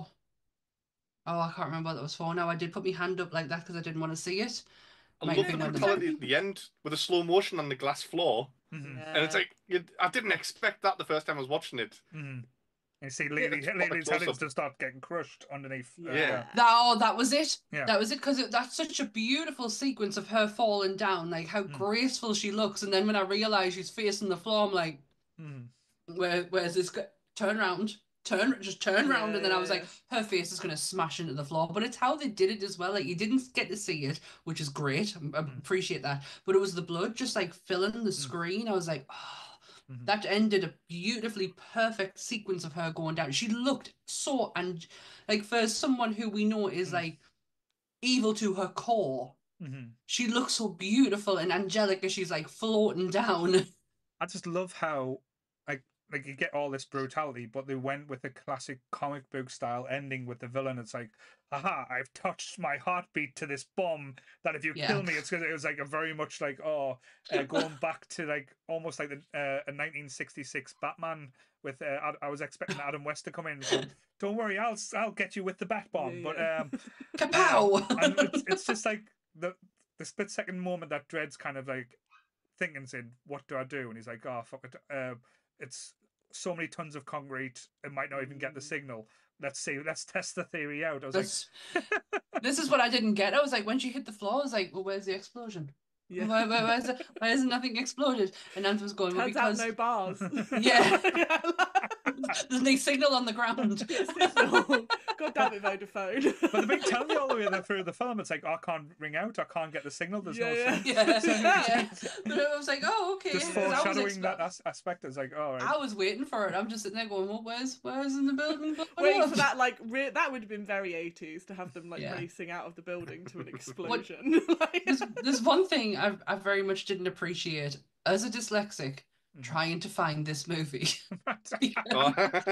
Oh, I can't remember what that was for now. I did put my hand up like that because I didn't want to see it. I Might love have the been when the- brutality at the end with the slow motion on the glass floor, Mhm. and it's like you, I didn't expect that the first time I was watching it. Mhm. You see, Yeah, Lily, it's Lily proper Tellings close-up. just start getting crushed underneath. uh, Yeah. That oh, that was it. Yeah. That was it because that's such a beautiful sequence of her falling down, like how Mm. graceful she looks. And then when I realize she's facing the floor, I'm like, Mhm. where where's this? Go- turn around, turn, just turn around. Yeah, And then I yeah, was like, her face is gonna smash into the floor. But it's how they did it as well. Like you didn't get to see it, which is great. I, I Mm. appreciate that. But it was the blood just like filling the Mm. screen. I was like, oh. Mhm. That ended a beautifully perfect sequence of her going down. She looked so and like for someone who we know is Mm. like evil to her core, Mhm. she looks so beautiful and angelic as she's like floating down. I just love how, like, like you get all this brutality, but they went with a classic comic book style ending with the villain. It's like, aha, I've touched my heartbeat to this bomb that if you Yeah. kill me, it's because it was like a very much like, oh, uh, going back to like almost like the uh, a nineteen sixty-six Batman with. Uh, I, I was expecting Adam West to come in. And go, Don't worry, I'll I'll get you with the bat bomb. Yeah, But yeah. um, Kapow! and it's it's just like the the split second moment that Dredd's kind of like thinking, saying, "What do I do?" And he's like, "Oh fuck it, uh, it's so many tons of concrete, it might not even get the signal. Let's see, let's test the theory out." I was This, this is what I didn't get. I was like, when she hit the floor, I was like, well, where's the explosion? Yeah. Why, why, why, is it, why isn't nothing exploded? And Ant was going, well, Turns because out no bars. Yeah. Yeah. there's no signal on the ground. Signal. God damn it, Vodafone. like, but they've been telling you all the way there through the film. It's like, oh, I can't ring out, I can't get the signal. There's no Yeah, signal. Yeah, yeah. But I was like, oh, okay. Just 'cause I was foreshadowing expe- that as- aspect. It's like, all right. I was waiting for it. I'm just sitting there going, well, where's where's in the building? blowing Waiting up? for that, like, re- that would have been very eighties to have them, like, Yeah. racing out of the building to an explosion. Like- There's, there's one thing I I very much didn't appreciate as a dyslexic Mhm. trying to find this movie Oh.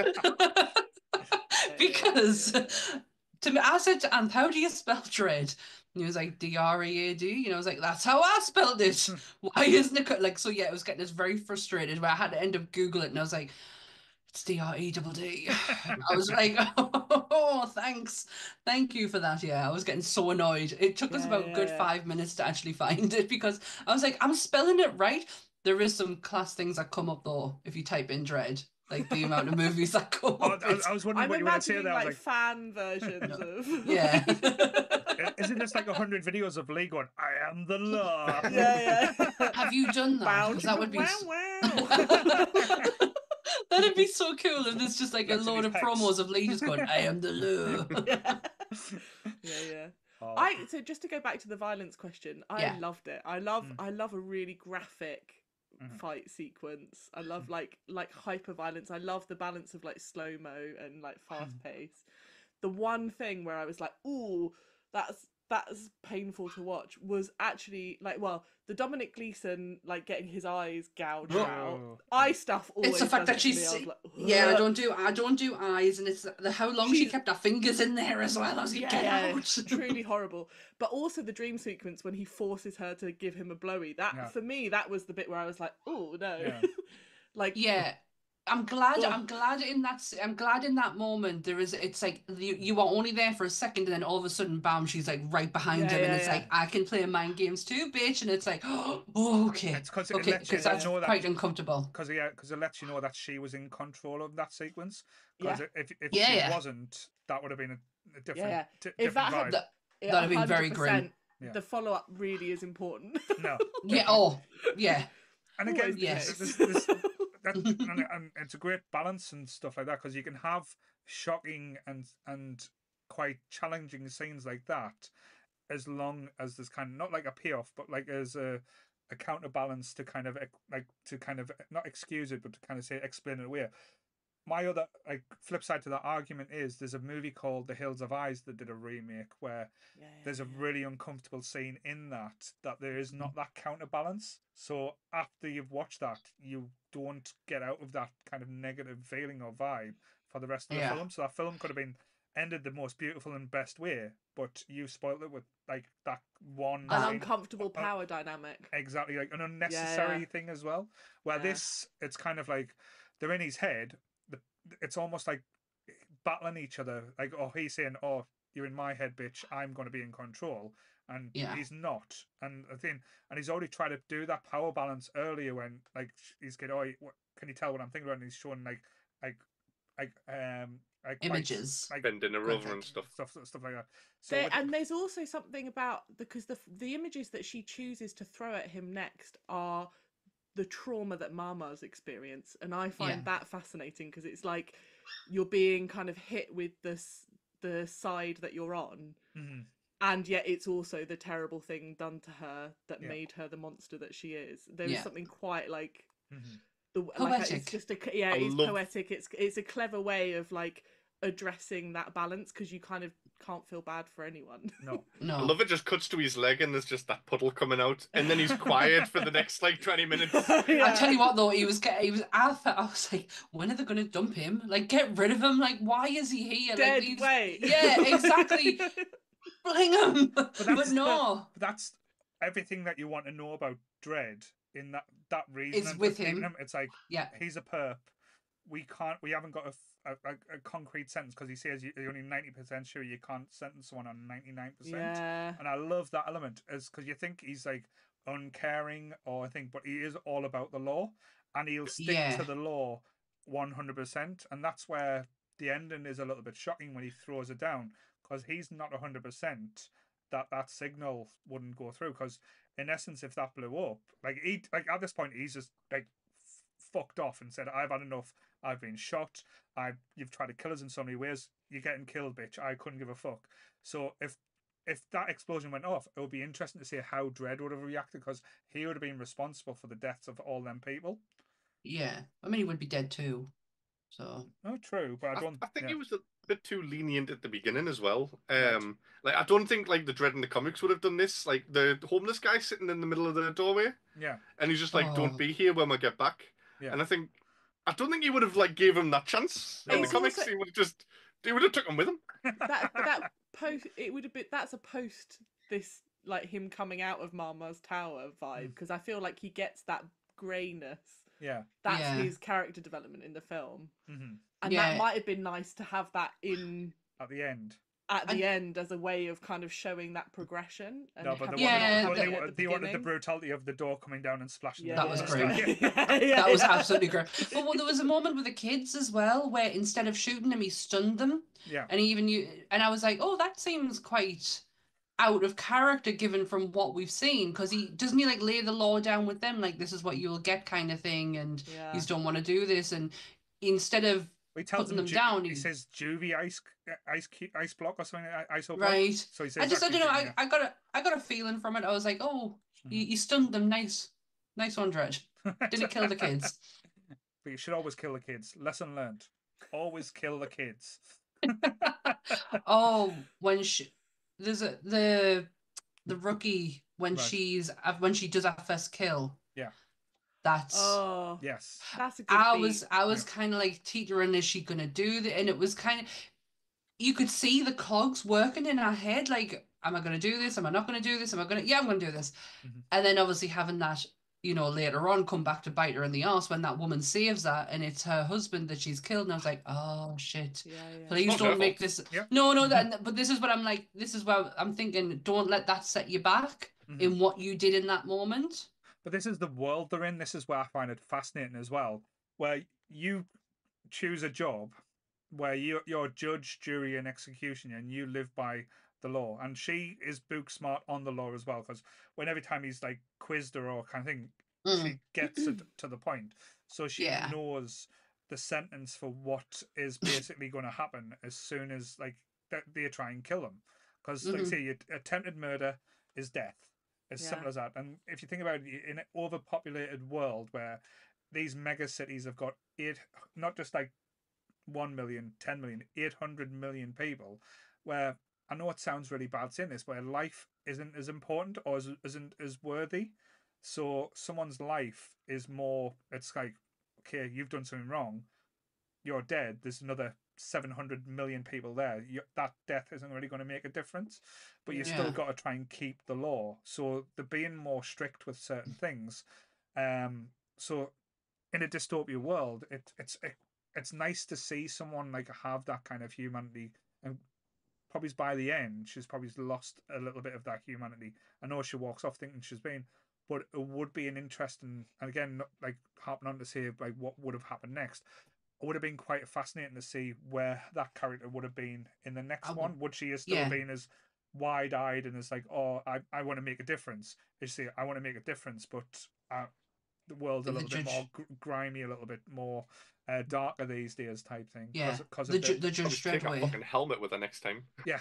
because to me I said to Anth, how do you spell dread? And he was like D R E A D. You know, I was like, that's how I spelled it. Why isn't it? co-" Like, so yeah, I was getting us very frustrated where I had to end up Google it, and I was like, it's D R E D D. I was like, oh, thanks. Thank you for that. Yeah, I was getting so annoyed. It took us Yeah, about a yeah, good yeah. five minutes to actually find it because I was like, I'm spelling it right. There is some class things that come up though if you type in dread, like the amount of movies that come Oh, up. I, it's- I was wondering I'm what you were going to say imagining, there. I like, was fan versions of... Yeah. like, isn't this like a hundred videos of Lee going, I am the law? Yeah, yeah. Have you done that? Wow, 'Cause that would be. wow, s- wow. That'd be so cool if there's just like a Flexing load his of pecs. promos of Lee just going, I am the law. Yeah. Yeah, yeah. Oh. I so just to go back to the violence question, I Yeah. loved it. I love Mm. I love a really graphic Mhm. fight sequence. I love like like hyper violence. I love the balance of like slow mo and like fast pace. The one thing where I was like, ooh, that's that's painful to watch was actually like well, the Dominic Gleeson like getting his eyes gouged Oh. out. Eye stuff always It's the fact does that it to she's me. I was like, yeah, I "Ugh." don't do I don't do eyes, and it's the how long she She's- kept her fingers in there as well. I was like, Yeah, get yeah, out. it's truly horrible. But also the dream sequence when he forces her to give him a blowy. That Yeah. for me, that was the bit where I was like, oh no, Yeah. like Yeah. I'm glad. Ugh. I'm glad in that. s- I'm glad in that moment. There is. It's like you, you are only there for a second, and then all of a sudden, bam! She's like right behind Yeah, him, and yeah, it's yeah. like I can play mind games too, bitch. And it's like, oh, okay, It's 'cause it okay, lets you because that's know that- quite uncomfortable. Because yeah, because it lets you know that she was in control of that sequence. Because Yeah. if if Yeah, she yeah. wasn't, that would have been a, a different, yeah. t- if that different had vibe. That- yeah, that'd have been very grim. one hundred percent, Yeah. The follow up really is important. No, Yeah. Oh, yeah. and again, Always yes. the this, case. this, that, and, and it's a great balance and stuff like that because you can have shocking and and quite challenging scenes like that, as long as there's kind of not like a payoff, but like as a a counterbalance to kind of ex- like to kind of not excuse it, but to kind of say explain it away. My other like flip side to that argument is there's a movie called The Hills of Eyes that did a remake where Yeah, yeah, there's a yeah. really uncomfortable scene in that that there is not that counterbalance. So after you've watched that, you don't get out of that kind of negative feeling or vibe for the rest of the Yeah. film. So that film could have been ended the most beautiful and best way, but you spoiled it with like that one An Ah. scene- uncomfortable uh, power dynamic. exactly, like an unnecessary yeah. thing as well. Where Yeah. this, it's kind of like they're in his head. The it's almost like battling each other. Like, oh, he's saying, "Oh, you're in my head, bitch. I'm going to be in control," and Yeah. he's not. And I think, and he's already tried to do that power balance earlier when, like, he's getting, "Oh, what, can you tell what I'm thinking about?" And he's showing like, like, like, um, like quite- Images. like Bending her Go over ahead. and stuff. stuff, stuff like that. So There, with- and there's also something about because the the images that she chooses to throw at him next are the trauma that Mama's experienced, and I find Yeah. that fascinating because it's like you're being kind of hit with this the side that you're on, Mhm. and yet it's also the terrible thing done to her that Yeah. made her the monster that she is. There is Yeah. something quite like Mhm. the like Poetic. it's just a yeah, I it's love- poetic. It's it's a clever way of like addressing that balance because you kind of can't feel bad for anyone. No, No. I love it. Just cuts to his leg and there's just that puddle coming out, and then he's quiet for the next like twenty minutes. I tell you what though, he was get he was I felt, I was like, when are they gonna dump him? Like get rid of him? Like why is he here? Dead like, they just- weight. Yeah, exactly. Bring him. But, that's- no. but that's everything that you want to know about Dredd in that that reason. It's with him. It's like Yeah. he's a perp. We can't. We haven't got a, f- a, a- a concrete sentence because he says you- you're only ninety percent sure you can't sentence someone on ninety nine percent. Yeah. And I love that element, is because you think he's like uncaring or I think, but he is all about the law, and he'll stick Yeah. to the law one hundred percent. And that's where the ending is a little bit shocking when he throws it down because he's not one hundred percent that that signal wouldn't go through. Because in essence, if that blew up, like he like at this point he's just like f- fucked off and said, "I've had enough. I've been shot. I you've tried to kill us in so many ways. You're getting killed, bitch. I couldn't give a fuck." So if if that explosion went off, it would be interesting to see how Dredd would have reacted because he would have been responsible for the deaths of all them people. Yeah. I mean he would be dead too. So Oh, true, but I I, don't. I think yeah. he was a bit too lenient at the beginning as well. Right. Um, like I don't think like the Dredd in the comics would have done this. Like the homeless guy sitting in the middle of the doorway, Yeah, and he's just like, Oh. "Don't be here when we get back." yeah. And I think I don't think he would have like gave him that chance in the It's comics. also- He would have just he would have took him with him. that that post it would have been that's a post this like him coming out of Mama's tower vibe because I feel like he gets that greyness. yeah. That's Yeah. his character development in the film, hmm and Yeah. that might have been nice to have that in At the end. at the I- end as a way of kind of showing that progression. And No, but having they it Yeah, not wanted, have but it they, at wa- the they wanted the beginning. brutality of the door coming down and splashing. Yeah, That was the great. yeah, yeah, that was yeah. absolutely great. But well, there was a moment with the kids as well where instead of shooting them, he stunned them. Yeah, And even you and I was like, oh, that seems quite out of character given from what we've seen. Because he doesn't he like lay the law down with them, like this is what you will get kind of thing, and Yeah. you don't want to do this. And instead of he tells putting them, them ju- down, He he- says juvie ice, ice, cu- ice block or something, i- ice block. right. So he says. I just I that don't know, quickly, I, I got a I got a feeling from it. I was like, oh, you, Mhm. you stunned them, nice. Nice one, Dredd. yeah. Didn't kill the kids. But you should always kill the kids. Lesson learned. Always kill the kids. Oh, when she there's a the the rookie when Right. she's uh, when she does her first kill. Yeah. That's Oh, Yes. that's a good I beat. was I was Yeah. kind of like teetering, is she gonna do that? And it was kind of you could see the cogs working in her head, like, am I gonna do this? Am I not gonna do this? Am I gonna yeah, I'm gonna do this. Mhm. And then obviously having that, you know, later on come back to bite her in the arse when that woman saves her and it's her husband that she's killed. And I was like, oh shit. Yeah, yeah. Please not her don't make fault. this. Yep. No, no, that, but this is what I'm like. This is where I'm thinking. Don't let that set you back Mhm. in what you did in that moment. But this is the world they're in. This is where I find it fascinating as well, where you choose a job where you you're judge, jury, and executioner, and you live by the law. And she is book smart on the law as well, because when every time he's like quizzed her or kind of thing, Mm. she gets it to the point. So she Yeah. knows the sentence for what is basically going to happen as soon as like they, they try and kill them. Because like I Mhm. say, you- attempted murder is death. As Yeah. simple as that. And if you think about it, in an overpopulated world where these mega cities have got eight, not just like one million, ten million, eight hundred million people, where I know it sounds really bad saying this, where life isn't as important or as, isn't as worthy. So someone's life is more, it's like, okay, you've done something wrong, you're dead. There's another seven hundred million people there. You, that death isn't really going to make a difference, but you still Yeah. got to try and keep the law. So they're being more strict with certain things. Um, so in a dystopia world, it, it's it, it's nice to see someone like have that kind of humanity, and probably by the end she's probably lost a little bit of that humanity. I know she walks off thinking she's been, but it would be an interesting, and again, not like harping on to say like what would have happened next. It would have been quite fascinating to see where that character would have been in the next I would- one. Would she have still yeah. been as wide-eyed and as like, oh, I, I want to make a difference? Is she, I want to make a difference, but uh, the world's a The little bit judge- more gr- grimy, a little bit more uh, darker these days, type thing. Yeah. Cause The, of ju- the, the I'll judge just straight take a away. fucking helmet with her next time. yeah.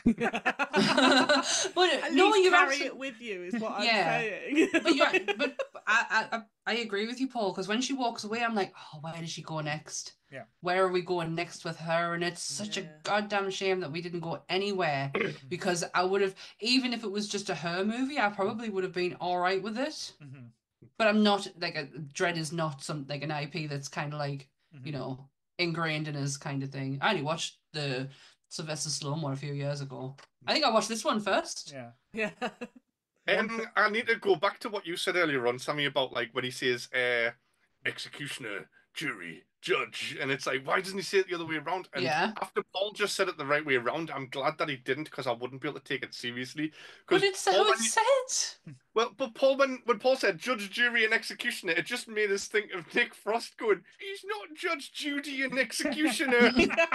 But At no, least you've carry actually, it with you is what I'm Yeah. saying. but you, but I, I, I agree with you, Paul. Because when she walks away, I'm like, oh, where does she go next? Yeah. Where are we going next with her? And it's such Yeah. a goddamn shame that we didn't go anywhere. Because I would have, even if it was just a her movie, I probably would have been all right with it. Mhm, But I'm not like a Dread is not some like an I P that's kind of like mhm. you know ingrained in his kind of thing. I only watched the Sylvester Stallone one a few years ago. I think I watched this one first. Yeah. Yeah. One Um, thing- I need to go back to what you said earlier on, Sammy, about like when he says uh, executioner, jury, judge, and it's like, why doesn't he say it the other way around? And Yeah. after Paul just said it the right way around, I'm glad that he didn't, because I wouldn't be able to take it seriously. But Because it's Paul, how when it's he- said. well, but Paul, when when Paul said judge, jury, and executioner, it just made us think of Nick Frost going, he's not Judge Judy and executioner.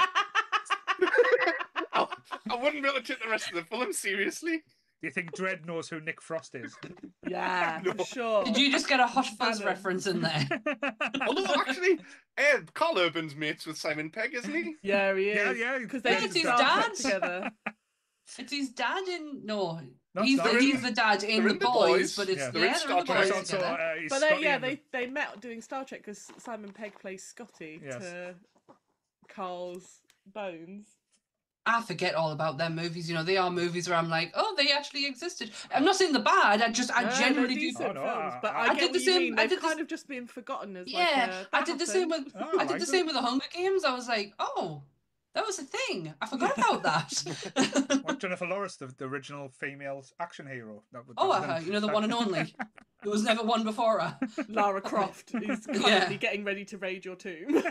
I, I wouldn't be able to take the rest of the film seriously. Do you think Dredd knows who Nick Frost is? Yeah, No. for sure. Did you just get a Hot Fuzz Canon. reference in there? Although, actually, uh, Carl Urban's mates with Simon Pegg, isn't he? Yeah, he Yeah, is. yeah, Because yeah, they it's did his Star Trek dad. together. It's his dad in no. No, he's it's the not. he's the dad in They're the in The boys, Boys. but it's Yeah. yeah, They're in they're Star in the But Trek. it's boys also, together. uh, he's But they, Scotty yeah, in the- they, they met doing Star Trek because Simon Pegg plays Scotty Yes. to Carl's Bones. I forget all about them movies. You know, they are movies where I'm like, oh, they actually existed. I'm not saying the bad. I just, I No, they're generally do. decent Oh, no, films, I- but I- I, I get did what the you same- mean. I They've did the kind s- of just been forgotten as Yeah, like a, I that did the same happened. with, Oh, I I did like the them. same with the Hunger Games. I was like, oh, that was a thing. I forgot about that. What, Jennifer Lawrence, the, the original female action hero. That, that oh, was uh, them. you know, the one and only. There was never one before her. Lara Croft is currently Yeah. getting ready to raid your tomb.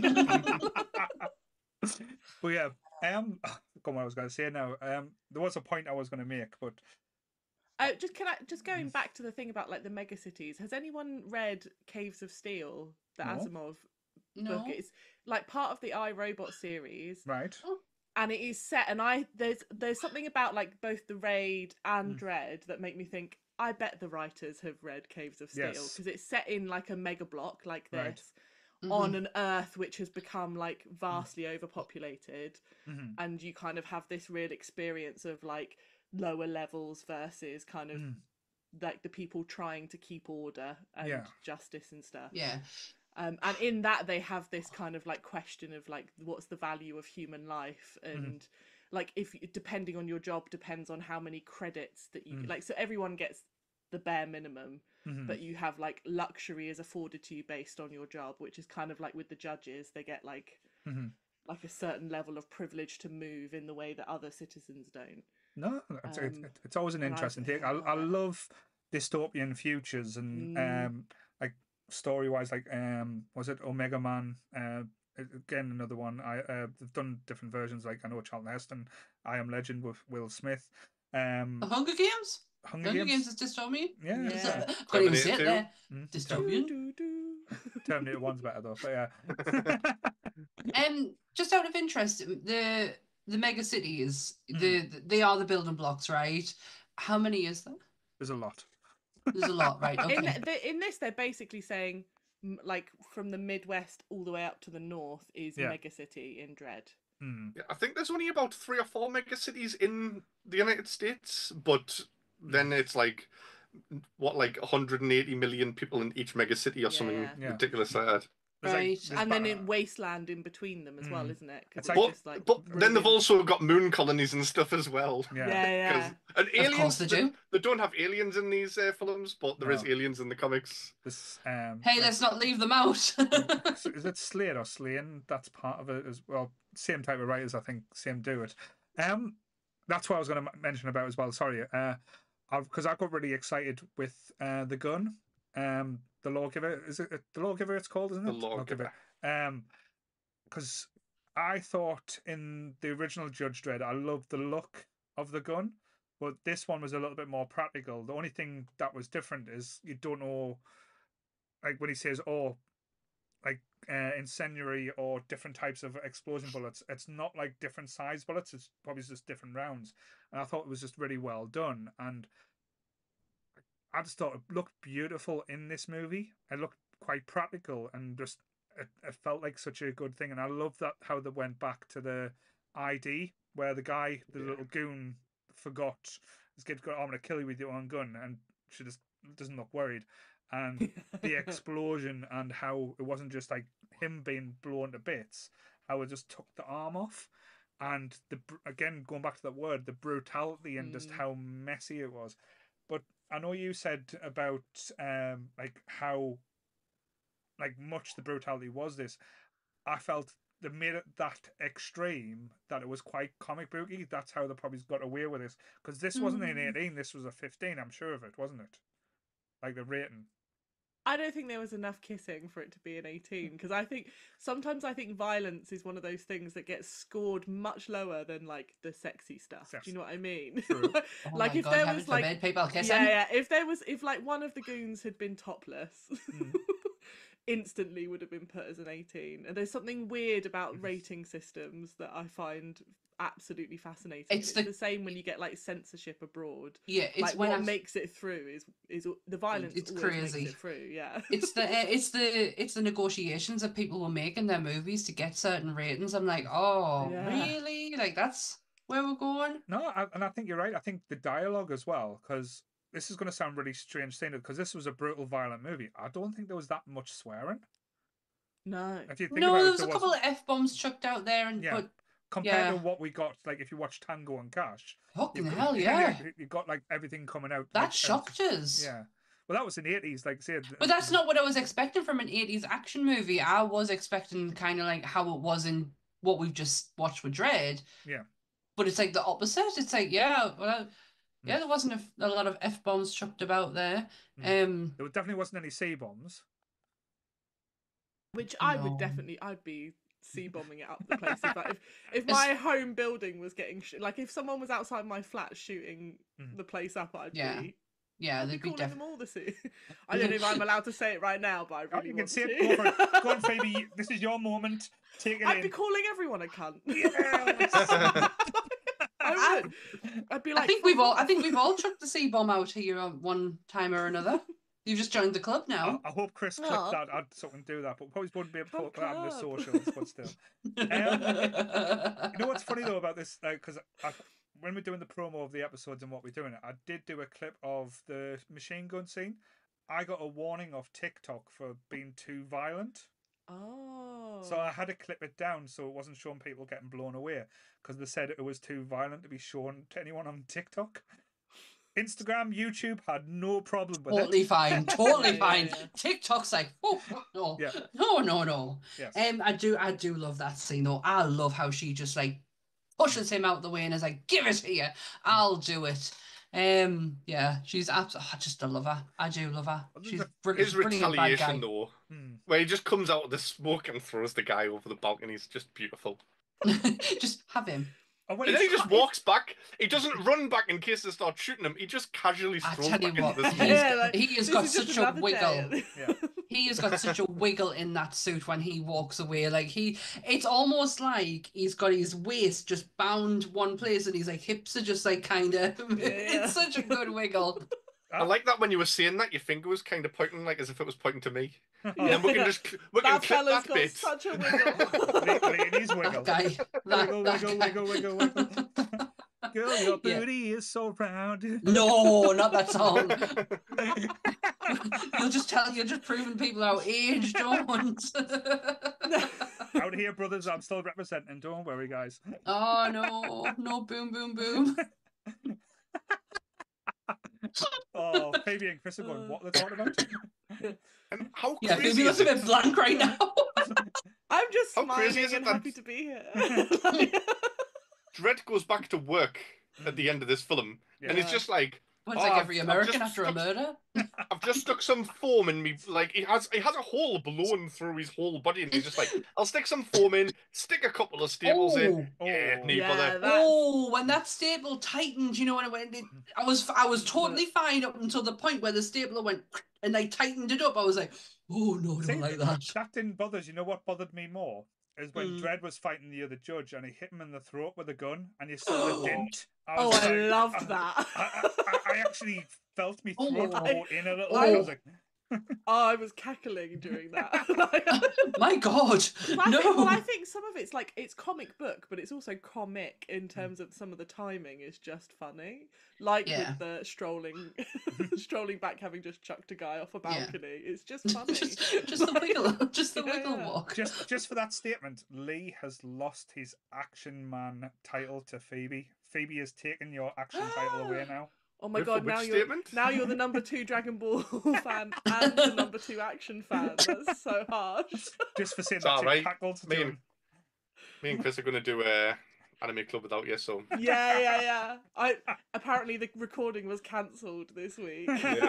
But yeah, um, God, what I was going to say now. Um, there was a point I was going to make, but Uh, just can I just going back to the thing about like the mega cities? Has anyone read Caves of Steel, the No. Asimov No. book? It's like part of the iRobot series, right. and it is set. And I there's there's something about like both the Raid and Mm. Dread that make me think. I bet the writers have read Caves of Steel Yes. because it's set in like a mega block like this. Right. Mhm. On an Earth which has become like vastly overpopulated, Mm-hmm. and you kind of have this real experience of like lower levels versus kind of Mm. like the people trying to keep order and Yeah. justice and stuff. Yeah. Um, and in that they have this kind of like question of like what's the value of human life, and like if depending on your job depends on how many credits that you Mm. like. So everyone gets the bare minimum, Mm-hmm. but you have like luxury is afforded to you based on your job, which is kind of like with the judges, they get like Mm-hmm. like a certain level of privilege to move in the way that other citizens don't. No, it's, it's, Um, it's always an and I- interesting thing. I, I love dystopian futures and Mm. um like story wise, like um was it Omega Man? Uh, again another one. I uh, they've done different versions. Like I know Charlton Heston, I Am Legend with Will Smith. Um, The Hunger Games? Hunger, Hunger Games. Games is dystopian? Yeah, Yeah. yeah. Can't even say it Terminator there. Mm, Dystopian. Do, do, do. Terminator One's better though, but yeah. Um, just out of interest, the the mega cities, Mm. the they are the building blocks, right? How many is there? There's a lot. There's a lot, right? Okay. In, the, in this, they're basically saying m- like from the Midwest all the way up to the north is Yeah. megacity in Dread. Hmm. Yeah, I think there's only about three or four megacities in the United States, but then it's like what, like one hundred eighty million people in each megacity or Yeah, something yeah. Yeah. ridiculous like that. There's like- Right. there's And then ba- in wasteland in between them as well, Mm. isn't it? 'Cause It's it's like- But, just like but then they've ruined. also got moon colonies and stuff as well. yeah. Yeah, yeah. 'Cause- and Of aliens, course they do. They don't have aliens in these uh, films, but there is No. aliens in the comics. This um. Hey, like- let's not leave them out. is it Slade or Slain? That's part of it as well. Same type of writers, I think. Same do it. Um, that's what I was going to mention about as well. Sorry, uh, because I got really excited with uh the gun. Um, the Lawgiver, is it the Lawgiver? It's called, isn't it? The Lawgiver. Um, because I thought in the original Judge Dredd, I loved the look of the gun, but this one was a little bit more practical. The only thing that was different is you don't know, like when he says, "Oh, like uh, incendiary or different types of explosion bullets." It's not like different size bullets. It's probably just different rounds. And I thought it was just really well done. And I just thought it looked beautiful in this movie. It looked quite practical and just it, it felt like such a good thing. And I love that how they went back to the I D where the guy, the Yeah. little goon, forgot his kid's got, "I'm gonna kill you with your own gun," and she just doesn't look worried. And the explosion and how it wasn't just like him being blown to bits, how it just took the arm off, and the br- again going back to that word, the brutality and just Mm. how messy it was. But I know you said about um like how like much the brutality was this. I felt they made it that extreme that it was quite comic booky. That's how they probably got away with this, because this wasn't an Mm. eighteen, this was a fifteen. I'm sure of it, wasn't it? Like the rating. I don't think there was enough kissing for it to be an eighteen, because I think sometimes I think violence is one of those things that gets scored much lower than like the sexy stuff. Do you know what I mean? True. Oh Like my if God, there heaven was like forbid people kissing. yeah, yeah, if there was if like one of the goons had been topless, Mm. instantly would have been put as an eighteen. And there's something weird about rating systems that I find absolutely fascinating. It's It's, the- the... same when you get like censorship abroad. Yeah, it's Like when what I've- makes it through is is the violence. It's always crazy. Makes it through, yeah. it's the uh, it's the it's the negotiations that people will make in their movies to get certain ratings. I'm like, oh, Yeah. really? Like that's where we're going? No, I, and I think you're right. I think the dialogue as well, because this is going to sound really strange saying it, because this was a brutal, violent movie. I don't think there was that much swearing. No. If you think No, about there it, was a there couple was, of f bombs chucked out there, and Yeah. but compared yeah. to what we got, like if you watch Tango and Cash, fucking you've got- hell, yeah, you got like everything coming out. that like, shocked us. Yeah. Well, that was in the eighties, like I said. But that's not what I was expecting from an eighties action movie. I was expecting kind of like how it was in what we've just watched with Dread. Yeah. But it's like the opposite. It's like, yeah, well, yeah, Mm. there wasn't a, a lot of F bombs chucked about there. Mm. Um, There definitely wasn't any C bombs. Which I No. would definitely, I'd be sea bombing it up the place if that, if, if my home building was getting sh- like if someone was outside my flat shooting Mm. the place up, I'd Yeah. be. yeah, I'd be they'd be calling def- them all the sea. I don't know if I'm allowed to say it right now, but I Oh, really you can want say to. it. Go, for it. Go on, Phoebe. This is your moment. Take it I'd in. be calling everyone a cunt. Yes. I would. I'd be like. I think we've "Fuck all I off." think we've all chucked the C bomb out here on one time or another. You've just joined the club I, now. I hope Chris clipped Aw. that. I'd something do that, but probably wouldn't be able to Club put that on the club. socials. But still, you know what's funny though about this? Because when we're doing the promo of the episodes and what we're doing, I did do a clip of the machine gun scene. I got a warning of TikTok for being too violent. Oh. So I had to clip it down so it wasn't showing people getting blown away, because they said it was too violent to be shown to anyone on TikTok. Instagram, YouTube had no problem with Totally it. fine, totally Yeah, yeah, fine. yeah. TikTok's like, oh no, Yeah. no, no, no. Yes. Um, I do, I do love that scene though. I love how she just like pushes him out the way and is like, "Give it here, I'll do it." Um, yeah, she's absolutely. I just I love her. I do love her. Well, She's the- brilliant. His Brilliant bad retaliation, guy. though, Hmm. where he just comes out of the smoke and throws the guy over the balcony, is just beautiful. Just have him. Oh, well, And then he it's- just walks back. He doesn't run back in case they start shooting him. He just casually I strolls tell you back what, into the he's, smoke. Yeah, like, he has this got is just such a another wiggle. day. Yeah. He has got such a wiggle in that suit when he walks away. Like he, it's almost like he's got his waist just bound one place and his like hips are just like kind of. Yeah. It's such a good wiggle. I like that when you were saying that, your finger was kind of pointing like as if it was pointing to me. Oh, And then we can just we can That clip fella's that got bit. such a wiggle. Ladies wiggle. That guy. That, Wiggle, that wiggle, guy. wiggle, wiggle, wiggle. Girl, your Yeah. booty is so round. No, not that song. You'll just tell you're just proving people our age, don't. Out here, brothers, I'm still representing. Don't worry, guys. Oh no, no boom boom boom. Oh, Phoebe and Chris are going, what are they talking about? And how Yeah, crazy Phoebe is looks a it? bit blank right now. I'm just How smiling crazy is it and that- happy to be here. Dredd goes back to work at the end of this film, and it's Yeah. just like, Well, it's Oh, like I've- every I've American just after a stuck- murder. I've just stuck some foam in me. Like he has, he has a hole blown through his whole body, and he's just like, I'll stick some foam in, stick a couple of staples in. Oh. Yeah, Oh. no Yeah, bother. that's... Oh, when that staple tightened, you know, when it went, it, I was I was totally fine up until the point where the stapler went and they tightened it up. I was like, oh no, I See, don't like that. That didn't bother us. You know what bothered me more? Is when Mm. Dredd was fighting the other judge and he hit him in the throat with a gun and you saw the dent. I Oh, was I like- loved I- that. I, I, I actually felt me Oh, throat I- go in a little bit. I was like, Oh, I was cackling during that. My God, Well, I no. think, well, I think some of it's like it's comic book, but it's also comic in terms of some of the timing is just funny. Like Yeah. with the strolling, strolling back, having just chucked a guy off a Yeah. balcony. It's just funny. just, just the wiggle, just the Yeah, wiggle yeah. walk. just just for that statement, Lee has lost his Action Man title to Phoebe. Phoebe has taken your action title away now. Oh my Wait, for god! which Now you're statement? now you're the number two Dragon Ball fan and the number two action fan. That's so harsh. Just for saying It's that all you right. cackled to Me do and- Me and Chris are gonna do a anime club without you, so Yeah, yeah, yeah. I apparently the recording was cancelled this week. yeah.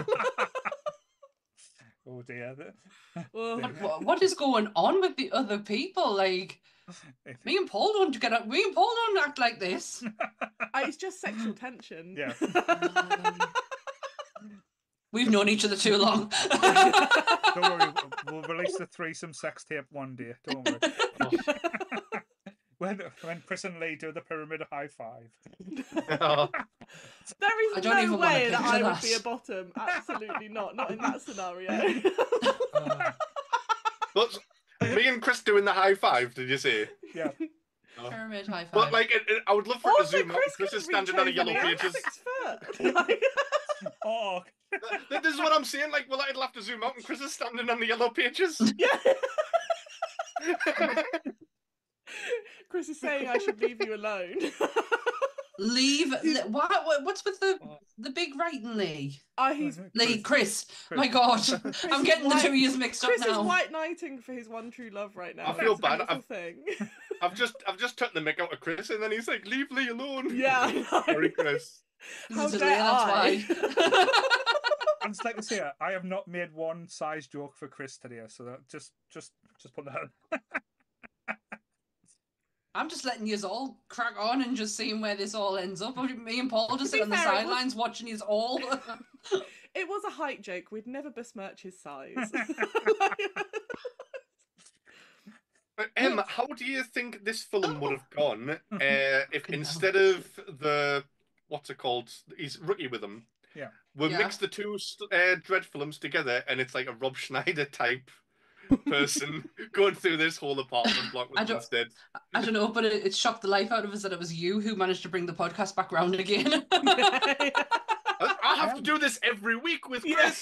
Oh dear. Well, Yeah. What, what is going on with the other people? Like, me and Paul don't get up. Me and Paul don't act like this. I- it's just sexual tension. Yeah. We've known each other too long. Don't worry, we'll release the threesome sex tape one day. Don't worry. when when Chris and Lee do the pyramid high five. Oh, There I is don't no even wanna way that picture I would that. be a bottom. Absolutely not. Not in that scenario. but me and Chris doing the high five. Did you say? Yeah. Pyramid high five. But like, it, it- I would love for it to Also, zoom out. Chris Chris is couldn't standing on a reach yellow over me. I'm pages. six foot. Like, Oh, Th- This is what I'm saying. Like, well, I'd have to zoom out, and Chris is standing on the yellow pages. yeah. Chris is saying I should leave you alone. Leave. Li- what, what? What's with the the big writing, Lee? Ah, he's Lee, Chris. Chris. My God, I'm getting the white- two years mixed Chris up is now. white knighting for his one true love right now. I feel It's a bad. beautiful I've- thing. I've just, I've just took the mick out of Chris, and then he's like, "Leave Lee alone." Yeah, I know. Sorry, Chris. How It's a dare Lee, that's I? why. and it's like to say, I have not made one size joke for Chris today, so that just just just put that. I'm just letting you all crack on and just seeing where this all ends up. Me and Paul just To sit be on the fair, it was- sidelines watching you all. It was a height joke. We'd never besmirch his size. But, Em, how do you think this film would have gone uh, if Fucking hell. instead of the what's it called? He's rookie with them. Yeah. We Yeah. mix the two st- uh, Dread films together, and it's like a Rob Schneider type person going through this whole apartment block I with don't- instead. I don't know, but it, it shocked the life out of us that it was you who managed to bring the podcast back round again. I, I have to do this every week with Chris.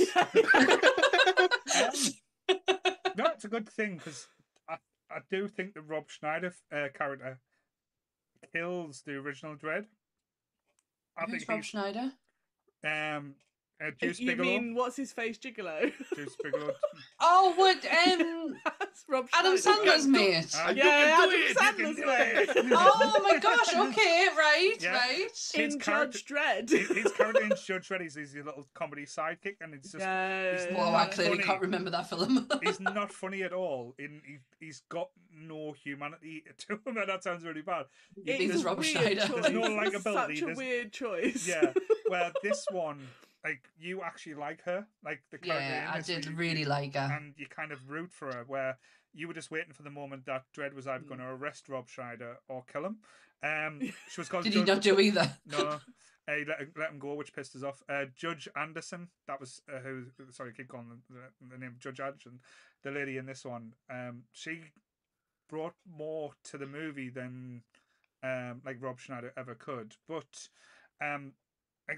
Um, no, it's a good thing because I, I do think the Rob Schneider uh, character kills the original Dread. I Who's think Rob he's Schneider? um uh, Juice You Bigelow. mean what's his face gigolo? Juice Bigelow. Oh, what? Um, That's Rob Adam Schneider. Sandler's mate. Uh, You Yeah, can do Adam it, you Sandler's can do mate. it. Oh my gosh! Okay, right, Yeah. right. In His Judge Dredd. His his character in Judge Dredd is his little comedy sidekick, and it's just Yeah. he's- Whoa, I clearly Funny. can't remember that film. he's not funny at all. In he, he's got no humanity to him, and that sounds really bad. You think It's there's a Rob weird Schneider? choice. There's no likability, Such a there's- weird choice. Yeah, where this one, like you actually like her, like the character. Yeah, in I this, did you- really you- like her. and you kind of root for her. Where you were just waiting for the moment that Dredd was either Mm. going to arrest Rob Schneider or kill him. Um, she was called. Did he Judge- not do either? No, uh, he let, let him go, which pissed us off. Uh, Judge Anderson, that was uh, who. Sorry, keep calling the, the, the name Judge Anderson. The lady in this one, um, she brought more to the movie than um, like Rob Schneider ever could. But um, I,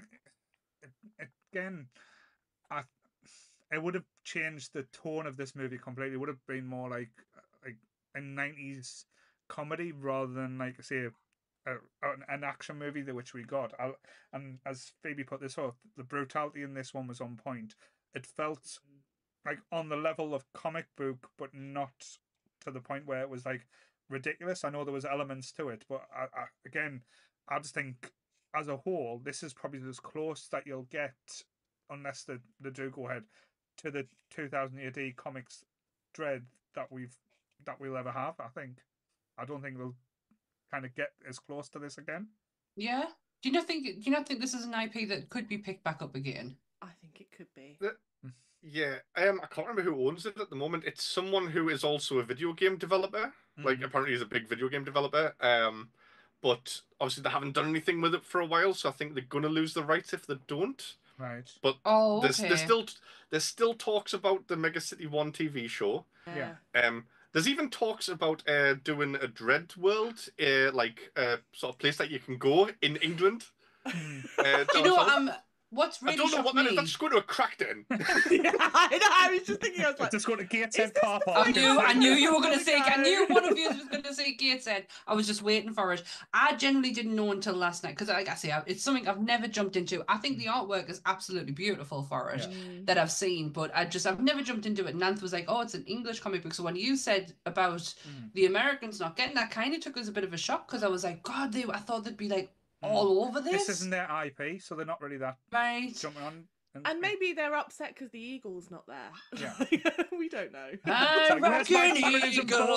again, I it would have changed the tone of this movie completely. It would have been more like like a nineties comedy rather than like say a, an, an action movie that which we got. I, and as Phoebe put this up, the brutality in this one was on point. It felt like on the level of comic book, but not to the point where it was like ridiculous. I know there was elements to it, but I, I, again, I just think as a whole, this is probably as close that you'll get, unless the the do go ahead, to the two thousand A D comics Dredd that we've that we'll ever have. I think. I don't think we'll kind of get as close to this again. Yeah. Do you not think? Do you not think this is an I P that could be picked back up again? I think it could be. Yeah, um, I can't remember who owns it at the moment. It's someone who is also a video game developer. Like, Mhm. apparently he's a big video game developer. Um, but obviously they haven't done anything with it for a while, so I think they're gonna lose the rights if they don't. Right. But Oh, there's okay. there's still there's still talks about the Mega City One T V show. Yeah. Um, there's even talks about uh doing a Dread World, uh, like a sort of place that you can go in England. Hmm. Uh, Do you know what? down Um, south. what's really I don't know shocked what that me? is. That's going to a Crackdown. Yeah, I know. I was just thinking. I was like, Just go to is Gateshead this car the park. I point knew, of I knew you were Wanna going to say. I go? knew one of you was going to say Gateshead. I was just waiting for it. I generally didn't know until last night because, like I say, I- it's something I've never jumped into. I think the artwork is absolutely beautiful for it Yeah. Mm. that I've seen, but I just I've never jumped into it. And Nance was like, "Oh, it's an English comic book." So when you said about Mm. the Americans not getting that, kind of took us a bit of a shock because I was like, "God, they." I thought they'd be like Mm. all over this. This isn't their I P, so they're not really that right. jumping on. And maybe they're upset because the eagle's not there. Yeah. We don't know. I It's like, where's my reckon feminism, eagle.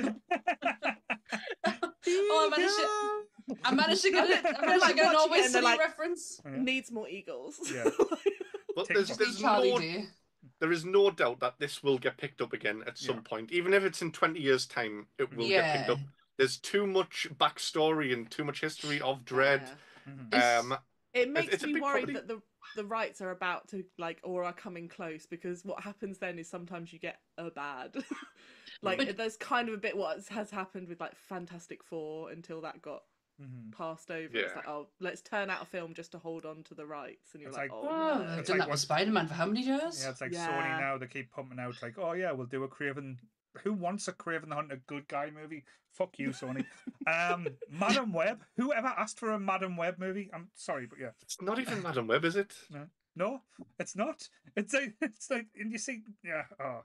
boys? Oh, I managed to. I managed to get it. I They're managed to like get an watching it Always and they're Sunny like- reference. Yeah. Needs more eagles. Yeah. But Take there's, Just there's Charlie no Day. there is no doubt that this will get picked up again at some Yeah. point. Even if it's in twenty years' time, it will get picked Yeah. up. There's too much backstory and too much history of Dread. Yeah. Mhm. It's- Um, It makes it's a me big worried property. that the the rights are about to like or are coming close because what happens then is sometimes you get a bad. Like But- there's kind of a bit what has happened with like Fantastic Four until that got Mhm. passed over. It's Yeah. like, oh, let's turn out a film just to hold on to the rights, and you're It's like, like- oh, Oh, no. they've It's done like that what- with Spider-Man for how many years? Yeah, it's like Yeah. Sony now. They keep pumping out like, oh yeah, we'll do a Craven. Who wants a Craven the Hunter good guy movie? Fuck you, Sony. um, Madam Web. Whoever asked for a Madam Web movie? I'm sorry, but yeah, it's not even Madam Web, is it? no, it's not. It's like it's like, and you see, yeah. Oh,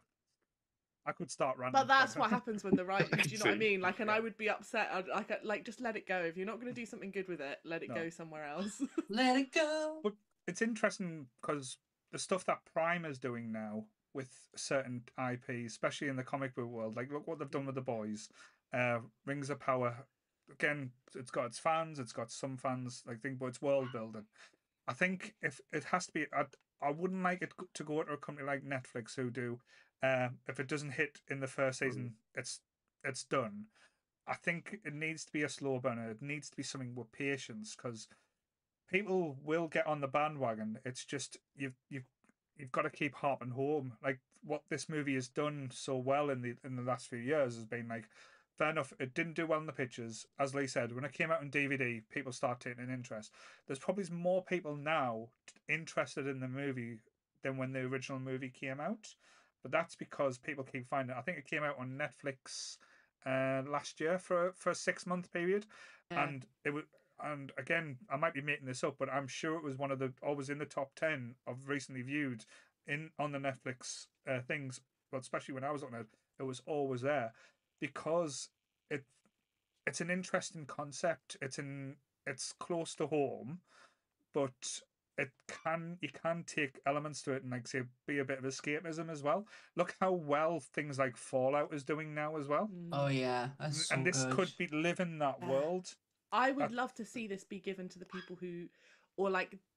I could start ranting. But that's what happens when the right. I Do you know what I see. mean? Like, and Yeah. I would be upset. I'd like, I'd, like, just let it go. If you're not going to do something good with it, let it No. go somewhere else. Let it go. But it's interesting because the stuff that Prime is doing now with certain I Ps, especially in the comic book world, like look what they've done with the boys. Uh, Rings of Power. Again, it's got its fans. It's got some fans like think, but it's world building. I think if it has to be, I, I wouldn't like it to go to a company like Netflix who do. Uh, if it doesn't hit in the first season, it's it's done. I think it needs to be a slow burner. It needs to be something with patience because people will get on the bandwagon. It's just you've you've you've got to keep harping home. Like what this movie has done so well in the in the last few years has been like, fair enough, it didn't do well in the pictures. As Lee said, when it came out on D V D, people start taking an interest. There's probably more people now interested in the movie than when the original movie came out. But that's because people keep finding it. I think it came out on Netflix uh, last year for for a six month period, Yeah. and it was. And again, I might be making this up, but I'm sure it was one of the always in the top ten of recently viewed in on the Netflix uh, things. But especially when I was on it, it was always there because it it's an interesting concept. It's in it's close to home, but it can you can take elements to it and like say be a bit of escapism as well. Look how well things like Fallout is doing now as well, Mm. Oh yeah, that's so and this good. could be living that Yeah. world. I would Uh, love to see this be given to the people who, or like the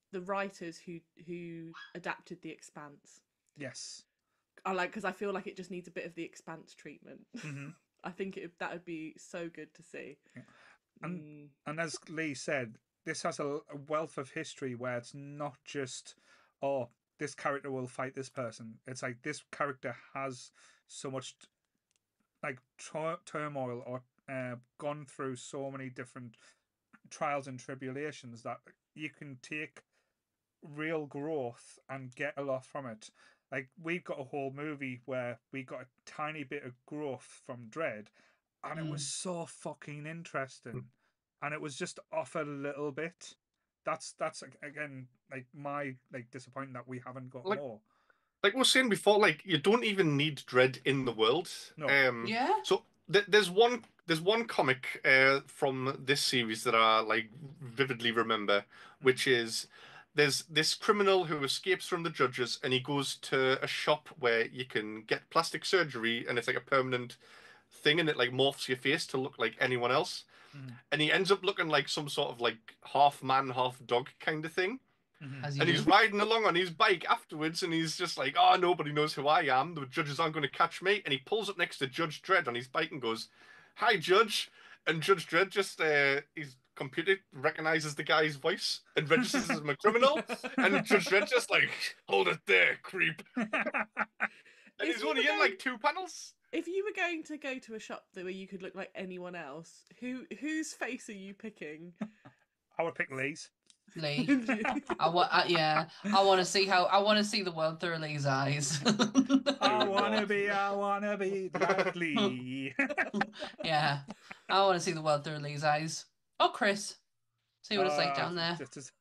the writers who who adapted The Expanse. Yes. I like because I feel like it just needs a bit of The Expanse treatment. Mm-hmm. I think it, that would be so good to see. Yeah. And Mm. and as Lee said, this has a, a wealth of history where it's not just, oh, this character will fight this person. It's like this character has so much like tur- turmoil or uh, gone through so many different trials and tribulations that you can take real growth and get a lot from it. Like we've got a whole movie where we got a tiny bit of growth from Dredd, and it was Mm. so fucking interesting, and it was just off a little bit. That's that's ag- again like my like disappointing that we haven't got Like- more. Like we were saying before, like you don't even need Dredd in the world. No. Um, Yeah. So th- there's one there's one comic uh, from this series that I like vividly remember, which is there's this criminal who escapes from the judges and he goes to a shop where you can get plastic surgery and it's like a permanent thing and it like morphs your face to look like anyone else. Mhm. And he ends up looking like some sort of like half man, half dog kind of thing. Mhm. As you And he's do. riding along on his bike afterwards, and he's just like, "Oh, nobody knows who I am. The judges aren't going to catch me." And he pulls up next to Judge Dredd on his bike and goes, "Hi, Judge." And Judge Dredd just, uh, his computer recognizes the guy's voice and registers him as a criminal. And Judge Dredd just like, "Hold it there, creep." And If he's you only were in going- like two panels. If you were going to go to a shop that where you could look like anyone else, who whose face are you picking? I would pick Lee's. Lee. I want, uh, yeah. I want to see how. I want to see the world through Lee's eyes. I Do wanna not. be, I wanna be like Lee. Yeah, I want to see the world through Lee's eyes. Oh, Chris, see what it's like Uh, down there. just as-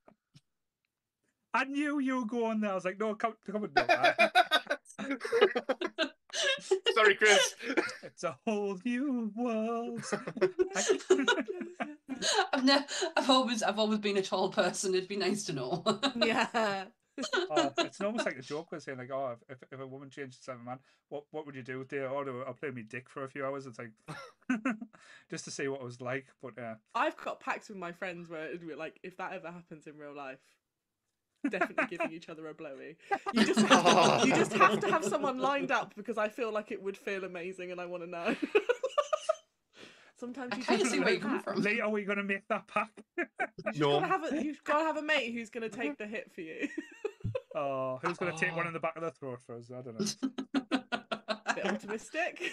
I knew you were going there. I was like, no, come, come on, no. I- Sorry, Chris. It's a whole new world. I've never. I've always. I've always been a tall person. It'd be nice to know. Yeah. Oh, it's almost like a joke we're saying, like, oh, if, if a woman changed to a man, what what would you do with it? Oh, no, I'll play me dick for a few hours. It's like just to see what it was like. But yeah, I've got pacts with my friends where it'd be like, if that ever happens in real life, definitely giving each other a blowy. You just have to, you just have to have someone lined up because I feel like it would feel amazing and I want to know. Sometimes I you kinda just see need where a you're coming pact. from. Lee, are we going to make that pack? You just No. gotta have a, you've got to have a mate who's going to take the hit for you. Oh, who's going to take one Oh. in the back of the throat for us? I don't know. Bit optimistic.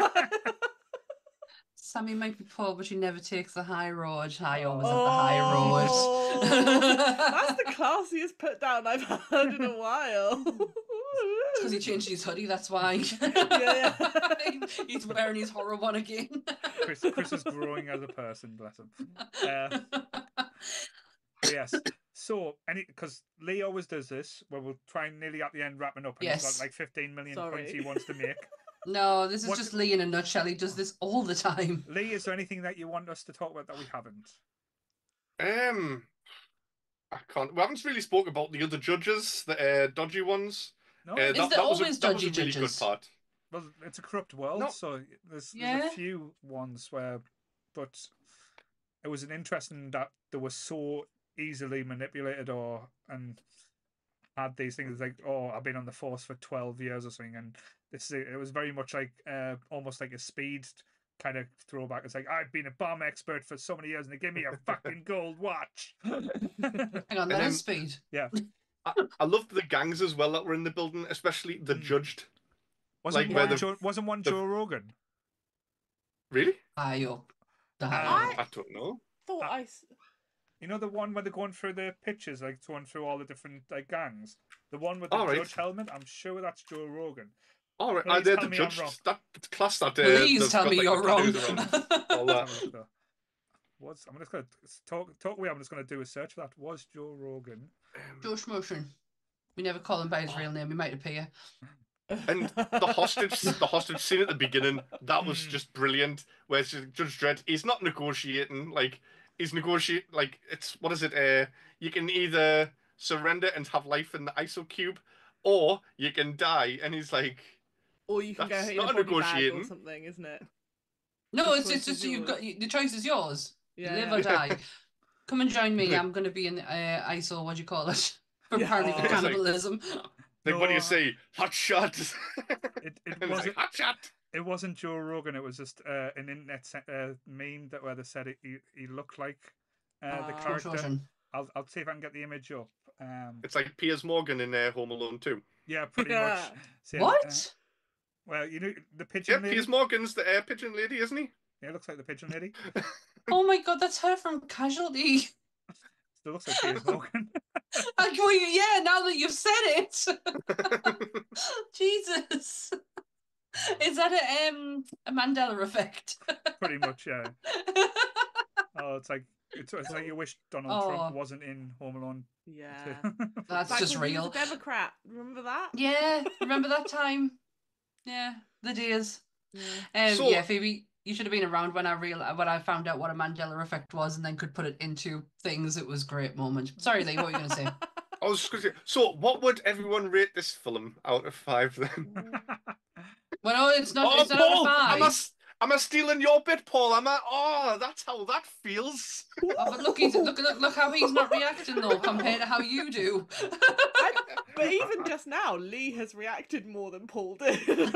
Sammy might be poor, but she never takes the high road. I always Oh, have the high road. that's the classiest put down I've heard in a while. Because he changed his hoodie, that's why. Yeah. He's wearing his horror one again. Chris, Chris is growing as a person, bless him. Uh, but yes. So, any because Lee always does this, where we'll try and nearly at the end wrapping up, and he's Yes. got like fifteen million Sorry. points he wants to make. No, this is What- just Lee in a nutshell. He does this all the time. Lee, is there anything that you want us to talk about that we haven't? Um, I can't. We haven't really spoke about the other judges, the uh, dodgy ones. No, Uh, it's- Is that, there that was a, always that was a dodgy really judges? good part. well, it's a corrupt world, No. so there's, there's Yeah. a few ones where, but it was an interesting that they were so easily manipulated or and had these things like, oh, I've been on the force for twelve years or something, and this is, it was very much like uh, almost like a Speed kind of throwback. It's like, I've been a bomb expert for so many years and they give me a fucking gold watch. Hang on, And that then- is speed. I, I loved the gangs as well that were in the building, especially the Mm. judged. wasn't Like where one the- Joe, wasn't one the- Joe Rogan? Really? High up. The Uh, high up. I don't know. Thought Uh, I. s- You know the one where they're going through the pictures, like going through all the different like gangs. The one with the All right. judge helmet. I'm sure that's Joe Rogan. All right, Please I did tell the me I'm judge. wrong. That class that. Uh, Please they've tell got, me like, you're the wrong. tattoos around. All Let's that. have a look though. Was I'm just gonna talk talk away. I'm just gonna do a search for that. Was Joe Rogan? Josh Motion. We never call him by his real name. He might appear. And the hostage, the hostage scene at the beginning, that was Mm. just brilliant. Where it's just Judge Dredd, he's not negotiating. Like he's negotiate. Like it's what is it? Uh, you can either surrender and have life in the I S O cube, or you can die. And he's like, Or you can go That's in a not body bag or negotiating. something, isn't it? No, The it's choice it's is just you've yours. got the choice is yours. Yeah. Live or die. Come and join me. Like- I'm going to be in uh, I S O, what do you call it? For Yeah. apparently Oh, for it's like- cannibalism. Like, what do No, you say? Hot shot. It it And it's wasn't like, hot shot. it wasn't Joe Rogan. It was just uh, an internet se- uh, meme that where they said it, he he looked like uh, the Ah. character. Foreshorten. I'll I'll see if I can get the image up. Um, It's like Piers Morgan in uh, Home Alone two. yeah, pretty Yeah. much. Same, uh, What? well, you know the Yeah, pigeon lady. Piers Morgan's the uh, pigeon lady, isn't he? Yeah, it looks like the pigeon lady. Oh my god, that's her from Casualty. Still looks like Piers Morgan. I'm going, yeah, now that you've said it. Jesus. Is that a um a Mandela effect? Pretty much, yeah. Oh, it's like it's, it's like you wish Donald Oh. Trump wasn't in Home Alone. Yeah. That's Like just when he was real. a Democrat. Remember that? Yeah, remember that time? Yeah, the days. Yeah. Um, So- yeah, Phoebe, you should have been around when I real when I found out what a Mandela effect was and then could put it into things. It was a great moment. Sorry, Lee, what were you going to say? I was just going to say, so what would everyone rate this film out of five then? Well, no, it's not. Oh, It's not out Paul! of Am I, five. s- am I stealing your bit, Paul? Am I? Oh, that's how that feels. Oh, but look, he's look, look, look how he's not reacting though compared to how you do. I, but even just now, Lee has reacted more than Paul did.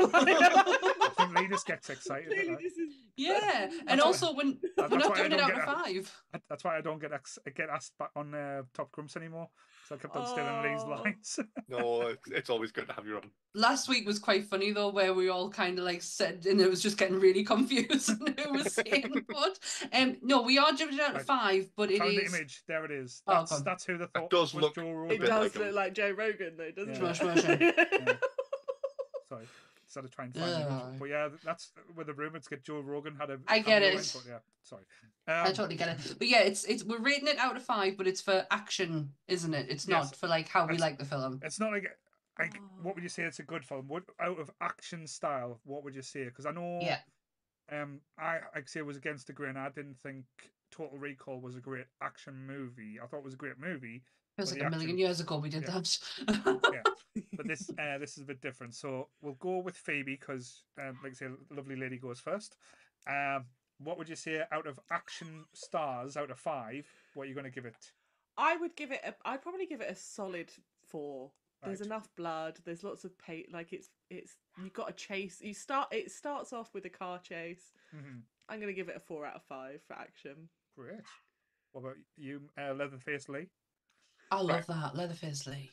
I think Lee just gets excited. Clearly At that. this is- Yeah, and That's why- also when That's we're not why I doing it don't out of get a- five. That's why I don't get ex- get asked back on uh, Top Grumps anymore. So I kept on stealing Lee's Oh. lines. No, it's, it's always good to have you on. Last week was quite funny though, where we all kind of like said, and it was just getting really confused on who was saying what. Um, no, we are judging it out of Right. five, but it Found the is. image. There it is. Oh, That's God. that's who the That thought does was look Joe a Rogan. It bit does like him. look like Joe Rogan, though, doesn't Yeah. Smush, smush. it? Sorry, instead of trying to find the image. Ugh. But yeah, that's where the rumors get Joe Rogan had a. I get cameo it. in, but yeah, sorry. I Um, totally get it. But yeah, it's it's we're rating it out of five, but it's for action, isn't it? It's not Yes. for like how we It's- like the film. It's not like. Like, Oh. what would you say it's a good film? What out of action style? What would you say? Because I know, Yeah. um, I like say was against the grain. I didn't think Total Recall was a great action movie. I thought it was a great movie, It was Well, like the a million action- years ago we did yeah. that. but this uh, this is a bit different. So we'll go with Phoebe because, um, like I say, lovely lady goes first. Um, what would you say out of action stars out of five? What are you going to give it? I would give it. A, I'd probably give it a solid four. There's Right. enough blood. There's lots of paint. Like it's it's you've got a chase. You start. It starts off with a car chase. Mm-hmm. I'm gonna give it a four out of five for action. Great. What about you, uh, Leatherface Lee? I love that Leatherface Lee.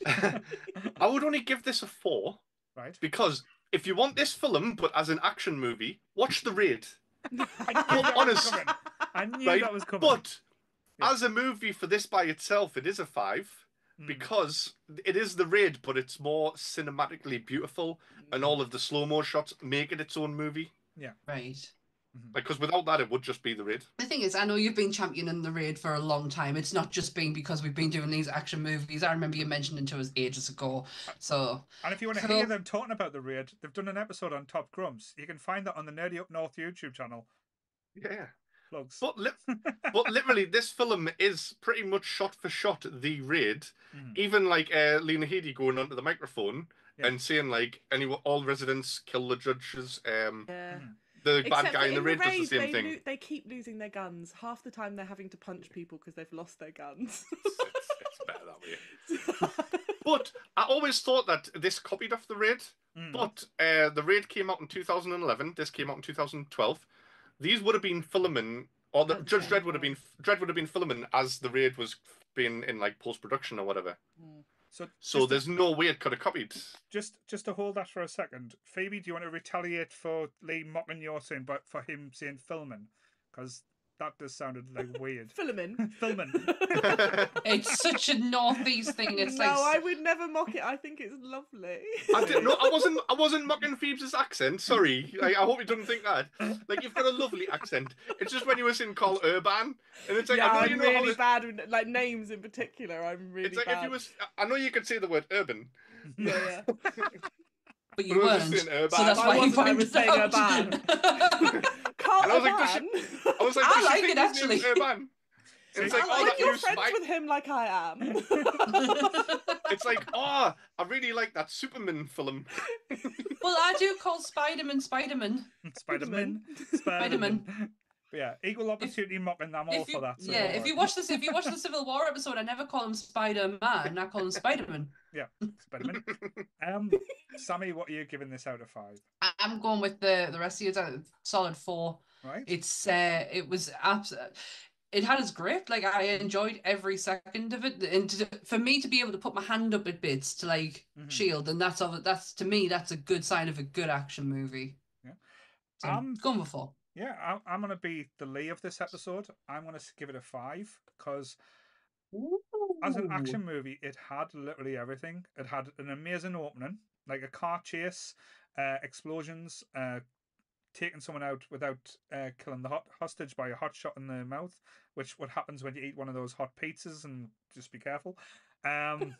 I would only give this a four Right. because if you want this film but as an action movie, watch The Raid. I knew that was honest, coming. I knew right? that was coming. But Yeah. as a movie for this by itself, it is a five Mm. because it is The Raid, but it's more cinematically beautiful, and all of the slow mo shots make it its own movie. Right. Because without that, it would just be The Raid. The thing is, I know you've been championing the raid for a long time. It's not just been because we've been doing these action movies. I remember you mentioning to us ages ago. So And if you want to Cool. hear them talking about the raid, they've done an episode on Top Grumps. You can find that on the Nerdy Up North YouTube channel. Yeah. Plugs. But li- but literally, this film is pretty much shot for shot The Raid. Mhm. Even like uh, Lena Headey going onto the microphone Yeah. and saying like, "Any all residents kill the judges." Um, Yeah. Mhm. the Except bad guy that in the raid does the raid, same they, thing. lo- they keep losing their guns. Half the time they're having to punch people because they've lost their guns. It's, it's, it's better that way. But I always thought that this copied off The Raid. Mm. But uh, The Raid came out in two thousand eleven. This came out in two thousand twelve. These would have been filming, or the, At the Judge same Dredd would have been time. Dredd would have been filming as The Raid was being in like post production or whatever. So, So just, there's no way it could have copied. just just to hold that for a second, Phoebe, do you want to retaliate for Lee mocking your saying, but for him saying filming? Because that just sounded like weird. Filament. Filming. it's such a northeast thing. It's no, like I would never mock it. I think it's lovely. I didn't know. I wasn't. I wasn't mocking Phoebe's accent. Sorry. Like, I hope you don't think that. Like you've got a lovely accent. It's just when you were saying call Urban, and it's like yeah, I know I'm you know how really it- bad with like names in particular. I'm really It's like bad. if you was. I know you could say the word urban. Yeah, yeah. but you But I was weren't. just saying So Urban. that's I why he wasn't, I pointed was it saying out. Carl And I was like, does Urban. I was like, I does she like think it, his actually. name's Urban? And it's I like, like oh, when that you're you friends spike. with him like I am. It's like, oh, I really like that Superman film. Well, I do call Spider-Man Spider-Man. Spider-Man. Spider-Man. But yeah, equal opportunity mocking. I'm all If you, for that. So yeah, don't if you worry. watch this, if you watch the Civil War episode, I never call him Spider Man. I call him Spider Man. Yeah, Spider-Man. Um, Sammy, what are you giving this out of five? I'm going with the the rest of you. It's a solid four. Right. It's uh, it was absolute. It had its grip. Like I enjoyed every second of it. And to, for me to be able to put my hand up at bits to like Mhm. shield, and that's of that's to me that's a good sign of a good action movie. Yeah. So Um, going with four. Yeah, I'm, I'm going to be the Lee of this episode. I'm going to give it a five because as an action movie, it had literally everything. It had an amazing opening, like a car chase, uh, explosions, uh, taking someone out without uh, killing the hot hostage by a hot shot in the mouth, which what happens when you eat one of those hot pizzas, and just be careful. Um,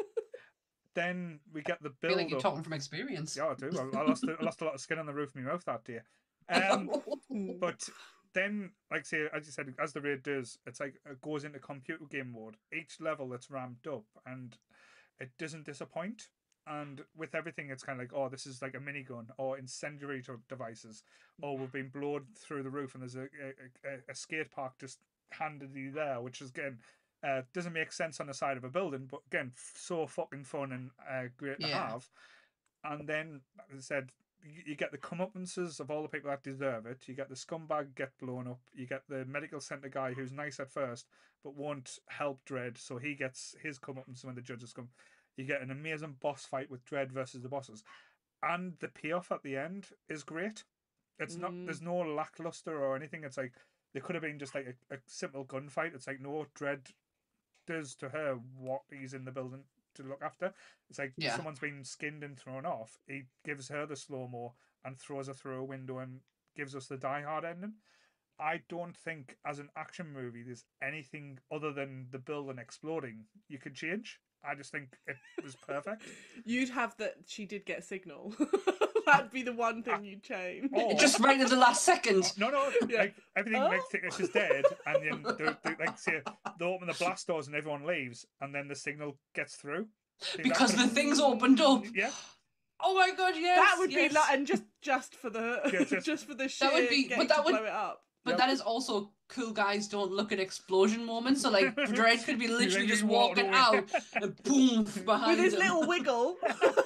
then we get the I feel build like you're up. talking from experience. Yeah, I do. I, I lost a, I lost a lot of skin on the roof of my mouth that day. Um, but then, like say, as you said, as the raid does, it's like it goes into computer game mode. Each level it's ramped up, and it doesn't disappoint. And with everything, it's kind of like, oh, this is like a minigun or incendiary to devices, or we've been blown through the roof, and there's a a, a, a skate park just handedly there, which is again. Uh, doesn't make sense on the side of a building, but again, so fucking fun and uh, great to Yeah. have. And then, as I said, you, you get the comeuppances of all the people that deserve it. You get the scumbag get blown up. You get the medical center guy who's nice at first, but won't help Dredd, so he gets his comeuppance when the judges come. You get an amazing boss fight with Dredd versus the bosses, and the payoff at the end is great. It's not. Mm. There's no lackluster or anything. It's like there could have been just like a, a simple gunfight. It's like no, Dredd does to her what he's in the building to look after. It's like Yeah. someone's been skinned and thrown off. He gives her the slow mo and throws her through a window and gives us the Die Hard ending. I don't think, as an action movie, there's anything other than the building exploding you could change. I just think it was perfect. You'd have that she did get a signal. That'd be the one thing you'd change. Oh. Just right at the last second. No, no, Yeah. like everything, Oh. like think she's dead, and then they, they, like say they open the blast doors and everyone leaves, and then the signal gets through. Think that Because the could've- things opened up. yeah, Oh my god, yes. That would yes. be like, and just just for the Yeah, just- just, for the sheer That would be- getting but that to would- blow it up. But Yep. that is also cool guys don't look at explosion moments. So like Dredd could be literally just walking out and boom behind With his him. little wiggle.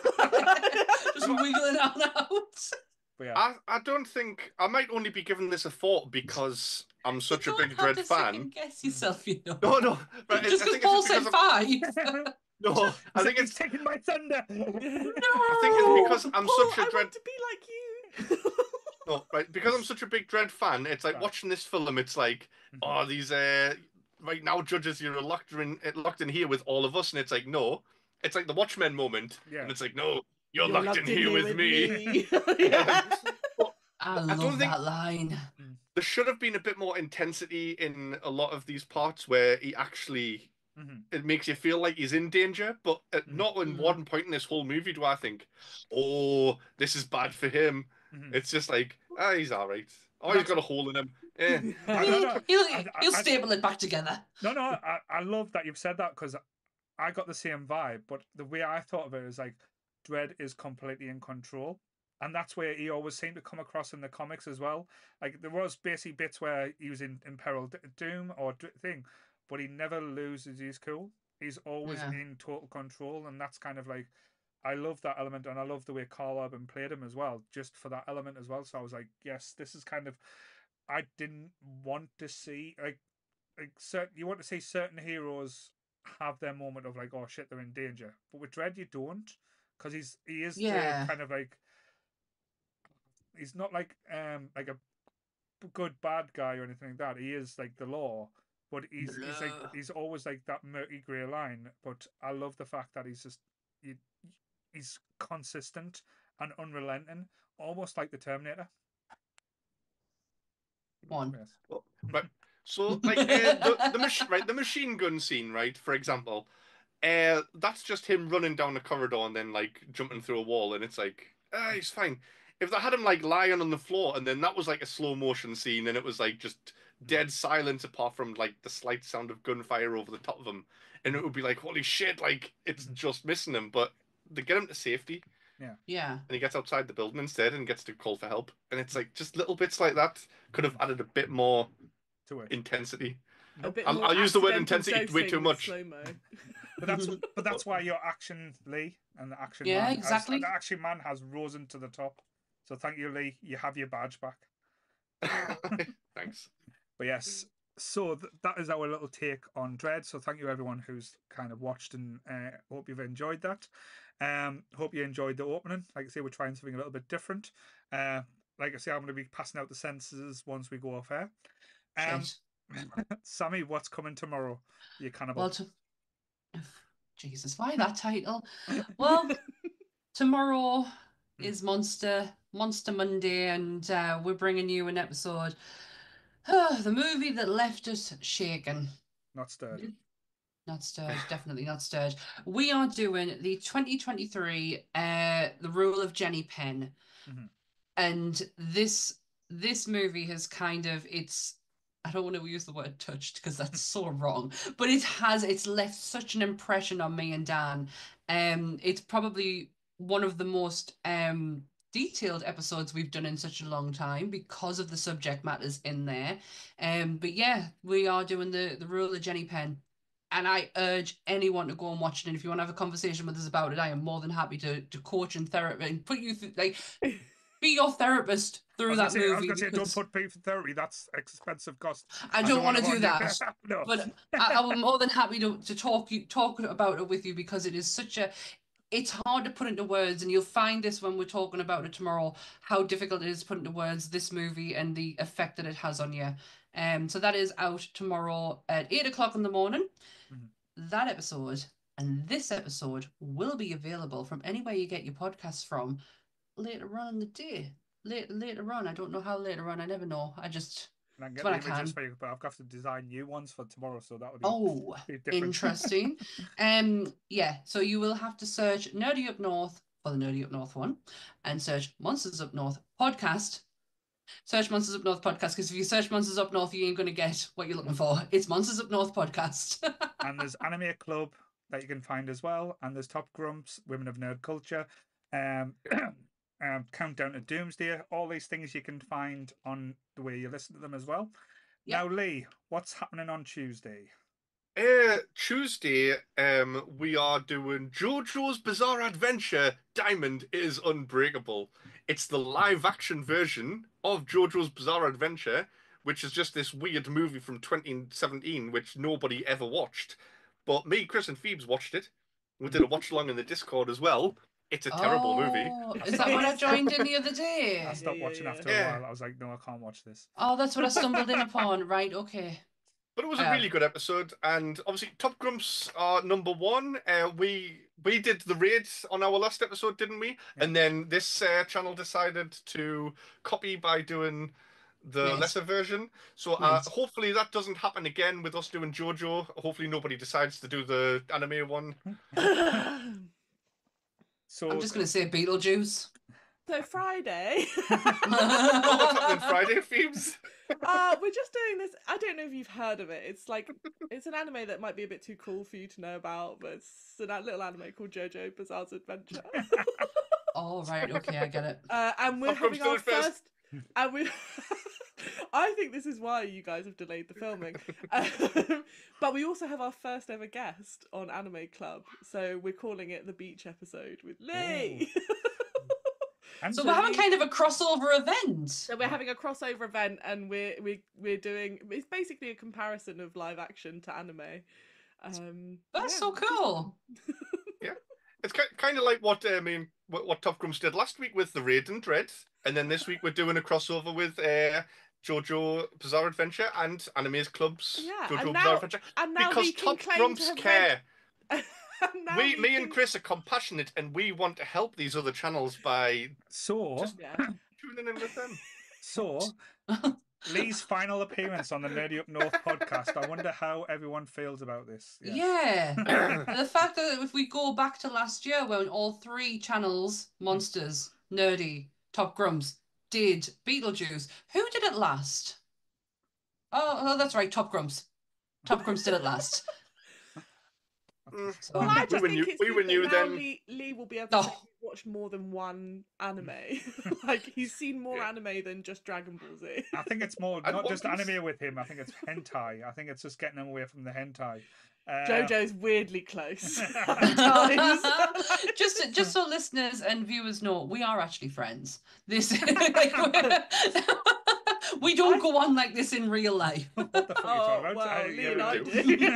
Just wiggling out and out. but yeah. I, I don't think I might only be giving this a four because I'm such You a don't big have Dredd to fan. second guess yourself, you know. No, no, but I Just think because it's Paul because said I'm- five. no, I think He's it's taking my thunder. I think it's because I'm Paul, such a I Dredd. want to be like you. No, right, because I'm such a big Dredd fan. It's like Right. watching this film. It's like, Mhm. oh, these uh, right now judges, you're locked in, locked in here with all of us, and it's like, no, it's like the Watchmen moment, Yeah. and it's like, no, you're, locked, in here with, me. me. Yeah. I don't love think- that line. There should have been a bit more intensity in a lot of these parts where he actually Mhm. it makes you feel like he's in danger, but at Mhm. not in Mhm. one point in this whole movie do I think, oh, this is bad for him. Mhm. It's just like, ah, he's all right. Oh, That's- he's got a hole in him. Eh. I don't know. He'll, I- I- he'll I- staple it back together. No, no, I, I love that you've said that because I got the same vibe, but the way I thought of it is like Dredd is completely in control. And that's where he always seemed to come across in the comics as well. Like there was basically bits where he was in, in peril d- doom or d- thing, but he never loses his cool. He's always Yeah. in total control, and that's kind of like I love that element, and I love the way Carl Urban played him as well, just for that element as well. So I was like, yes, this is kind of I didn't want to see like like certain you want to see certain heroes have their moment of like, oh shit, they're in danger. But with Dredd, you don't, because he's he is Yeah. the kind of like he's not like um like a good bad guy or anything like that. He is like the law, but he's he's like Law. he's always like that murky grey line. But I love the fact that he's just he, he's consistent and unrelenting, almost like the Terminator. One. Yes. But so like uh, the the mach- right the machine gun scene, right? For example, uh, that's just him running down a corridor and then like jumping through a wall, and it's like, ah, he's fine. If they had him like lying on the floor, and then that was like a slow motion scene, and it was like just dead silence apart from like the slight sound of gunfire over the top of him, and it would be like, holy shit, like it's just missing him. But they get him to safety, Yeah. and he gets outside the building instead and gets to call for help. And it's like just little bits like that could have added a bit more to it. intensity. A Nope. bit I'll- more I'll use the word accidental intensity way dosing too with much. slow-mo. But that's but that's why your action, Lee, and the action Yeah, man, exactly. has, the action man has risen to the top. So thank you, Lee. You have your badge back. Thanks. But yes, so th- that is our little take on Dread. So thank you everyone who's kind of watched, and uh, hope you've enjoyed that. Um, hope you enjoyed the opening. Like I say, we're trying something a little bit different. Uh, like I say, I'm going to be passing out the sentences once we go off air. Um, Shit. Sammy, what's coming tomorrow? You cannibal. Well, to... Jesus, why that title? Well, tomorrow is Monster Monster Monday, and uh, we're bringing you an episode. The movie that left us shaken. Not stirred. Not stirred, definitely not stirred. We are doing the twenty twenty-three uh The Rule of Jenny Penn. Mhm. And this this movie has kind of it's I don't want to use the word touched because that's so wrong, but it has it's left such an impression on me and Dan. Um it's probably one of the most um detailed episodes we've done in such a long time because of the subject matters in there. Um but yeah, we are doing the the Rule of Jenny Penn. And I urge anyone to go and watch it. And if you want to have a conversation with us about it, I am more than happy to to coach and therapy and put you through, like, be your therapist I through was that gonna say, I was movie. gonna say, don't Because put people therapy. That's expensive cost. I don't want to wanna do want that. you- no. But I, I'm more than happy to, to talk you talk about it with you because it is such a it's hard to put into words, and you'll find this when we're talking about it tomorrow, how difficult it is to put into words this movie and the effect that it has on you. Um, so that is out tomorrow at eight o'clock in the morning. Mhm. That episode and this episode will be available from anywhere you get your podcasts from later on in the day. Later, later on. I don't know how later on. I never know. I just And I can it's get when the I can. images for you, but I've got to design new ones for tomorrow, so that would be, Oh, be different. interesting. um, yeah. So you will have to search Nerdy Up North for the Nerdy Up North one, and search Monsters Up North podcast. Search Monsters Up North podcast because if you search Monsters Up North, you ain't gonna get what you're looking for. It's Monsters Up North podcast. And there's Anime Club that you can find as well, and there's Top Grumps, Women of Nerd Culture, um, um, Countdown to Doomsday. All these things you can find on the way you listen to them as well. Yep. Now, Lee, what's happening on Tuesday? Uh, Tuesday, um, we are doing JoJo's Bizarre Adventure Diamond is Unbreakable. It's the live action version of JoJo's Bizarre Adventure, which is just this weird movie from twenty seventeen, which nobody ever watched. But me, Chris, and Phoebes watched it. We did a watch along in the Discord as well. It's a terrible movie. Oh, is that what I joined in the other day? I stopped yeah, watching yeah. after Yeah. a while. I was like, no, I can't watch this. Oh, that's what I stumbled in upon. Right, okay. But it was a Uh, really good episode, and obviously Top Grumps are number one. Uh, we we did the raid on our last episode, didn't we? Yeah. And then this uh, channel decided to copy by doing the Yes. lesser version. So uh, Yes. hopefully that doesn't happen again with us doing JoJo. Hopefully nobody decides to do the anime one. So I'm just going to say Beetlejuice. So Friday, Oh, what's happening Friday, Phoebes? uh, we're just doing this. I don't know if you've heard of it. It's like it's an anime that might be a bit too cool for you to know about, but it's a little anime called JoJo Bizarre's Adventure. Oh, right, okay, I get it. Uh, and we're Top Grumps having our did it first. first. And we. I think this is why you guys have delayed the filming. Um, but we also have our first ever guest on Anime Club, so we're calling it the beach episode with Lee. And So So we're having we- kind of a crossover event. So we're having a crossover event, and we're we we're doing. It's basically a comparison of live action to anime. Um, That's yeah, so which is cool. fun. It's kind of like what uh, I mean, what, what Top Grumps did last week with the Raid and Dread, and then this week we're doing a crossover with uh, JoJo Bizarre Adventure and Anime's Club's Yeah, JoJo and Bizarre now- Adventure and now because we can Top claim to Grumps have care. read- and now We, we me, can- and Chris are compassionate, and we want to help these other channels by so, Just- Yeah. tuning in with them. so Lee's final appearance on the Nerdy Up North podcast. I wonder how everyone feels about this. Yeah. The fact that if we go back to last year when all three channels, Monsters, Nerdy, Top Grumps, did Beetlejuice, who did it last? Oh, oh that's right, Top Grumps. Top Grumps did it last. Mm. So, Well, I We just were think new- it's we good were that new now then. Lee, Lee will be able to Oh. say he's watched more than one anime. Like he's seen more Yeah. anime than just Dragon Ball Z. I think it's more And not One just Piece. anime with him. I think it's hentai. I think it's just getting him away from the hentai. Uh, JoJo's weirdly close at times. just just so listeners and viewers know, we are actually friends. This like, we're- we don't go on like this in real life. What the fuck are you Oh, talking about? well, Uh, Lee yeah, and I we do.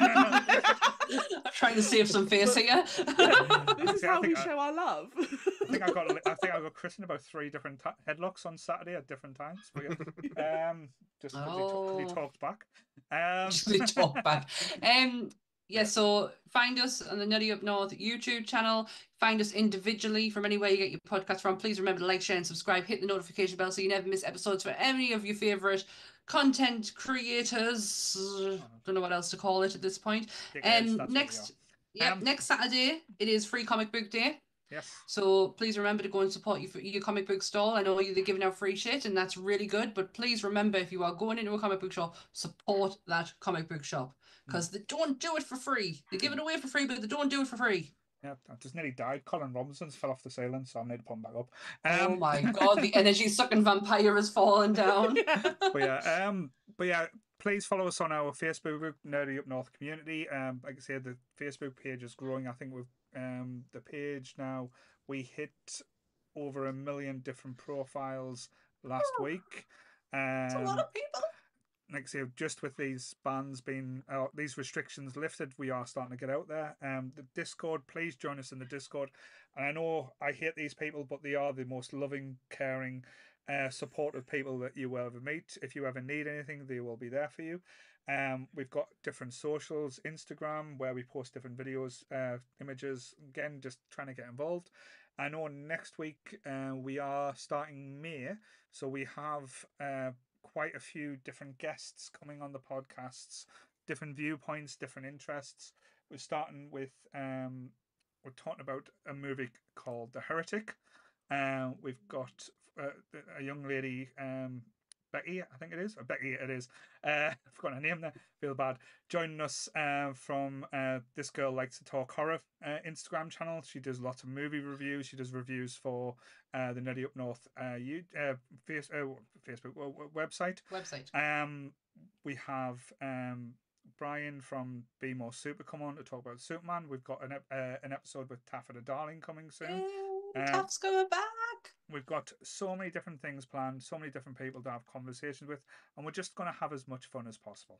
I'm trying to save some face here. This is See, I how we think I- show our love. I think I got I think I got Chris in about three different ta- headlocks on Saturday at different times. But yeah, um, just because he, Oh. he talked back. Um, Just the talk back. Um, yeah, so find us on the Nutty Up North YouTube channel. Find us individually from anywhere you get your podcast from. Please remember to like, share, and subscribe. Hit the notification bell so you never miss episodes for any of your favorite content creators. Don't know what else to call it at this point. dickheads, that's Um, what we next, yep, Um, next Saturday it is Free Comic Book Day. are. Yes. So please remember to go and support your, your comic book stall. I know you're giving out free shit, and that's really good. But please remember, if you are going into a comic book shop, support that comic book shop because they don't do it for free. They give it away for free, but they don't do it for free. Yeah, I just nearly died. Colin Robinson's fell off the ceiling, so I need to put him back up. Oh Um, my god, the energy sucking vampire has fallen down. but yeah, um, but yeah, please follow us on our Facebook group, Nerdy Up North Community. Um, like I said, the Facebook page is growing. I think we've um the page now we hit over a million different profiles last week. Um, It's a lot of people. like I say, just with these bans being uh, these restrictions lifted, we are starting to get out there. Um, the Discord, please join us in the Discord. And I know I hate these people, but they are the most loving, caring, uh, supportive people that you will ever meet. If you ever need anything, they will be there for you. Um, we've got different socials, Instagram, where we post different videos, uh, images. Again, just trying to get involved. I know next week uh, we are starting May, so we have uh, quite a few different guests coming on the podcasts, different viewpoints, different interests. We're starting with um, we're talking about a movie called The Heretic. Uh, we've got uh, a young lady, um, Becky, I think it is, or Becky, it is. Uh, I forgot her name there. Feel bad. Joining us uh, from uh, This Girl Likes to Talk Horror uh, Instagram channel. She does lots of movie reviews. She does reviews for uh, the Nutty Up North uh, you, uh, face, uh, Facebook w- w- website. Website. Um, we have um, Brian from Be More Super come on to talk about Superman. We've got an ep- uh, an episode with Taffeta Darling coming soon. Um, Um, Taft's coming back. We've got so many different things planned, so many different people to have conversations with, and we're just going to have as much fun as possible.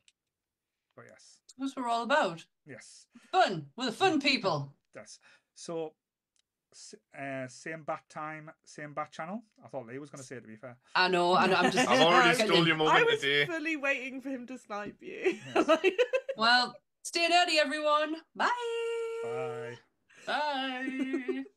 But yes, That's what we're all about. yes, Fun. We're the fun people. yes. So, s- uh, same bat time, same bat channel. I thought Lee was going to say it, to be fair. I know, I know. I'm just. I've already I- stole your I moment was today. fully waiting for him to snipe you. Yes. Well, stay nerdy, everyone. Bye. Bye. Bye.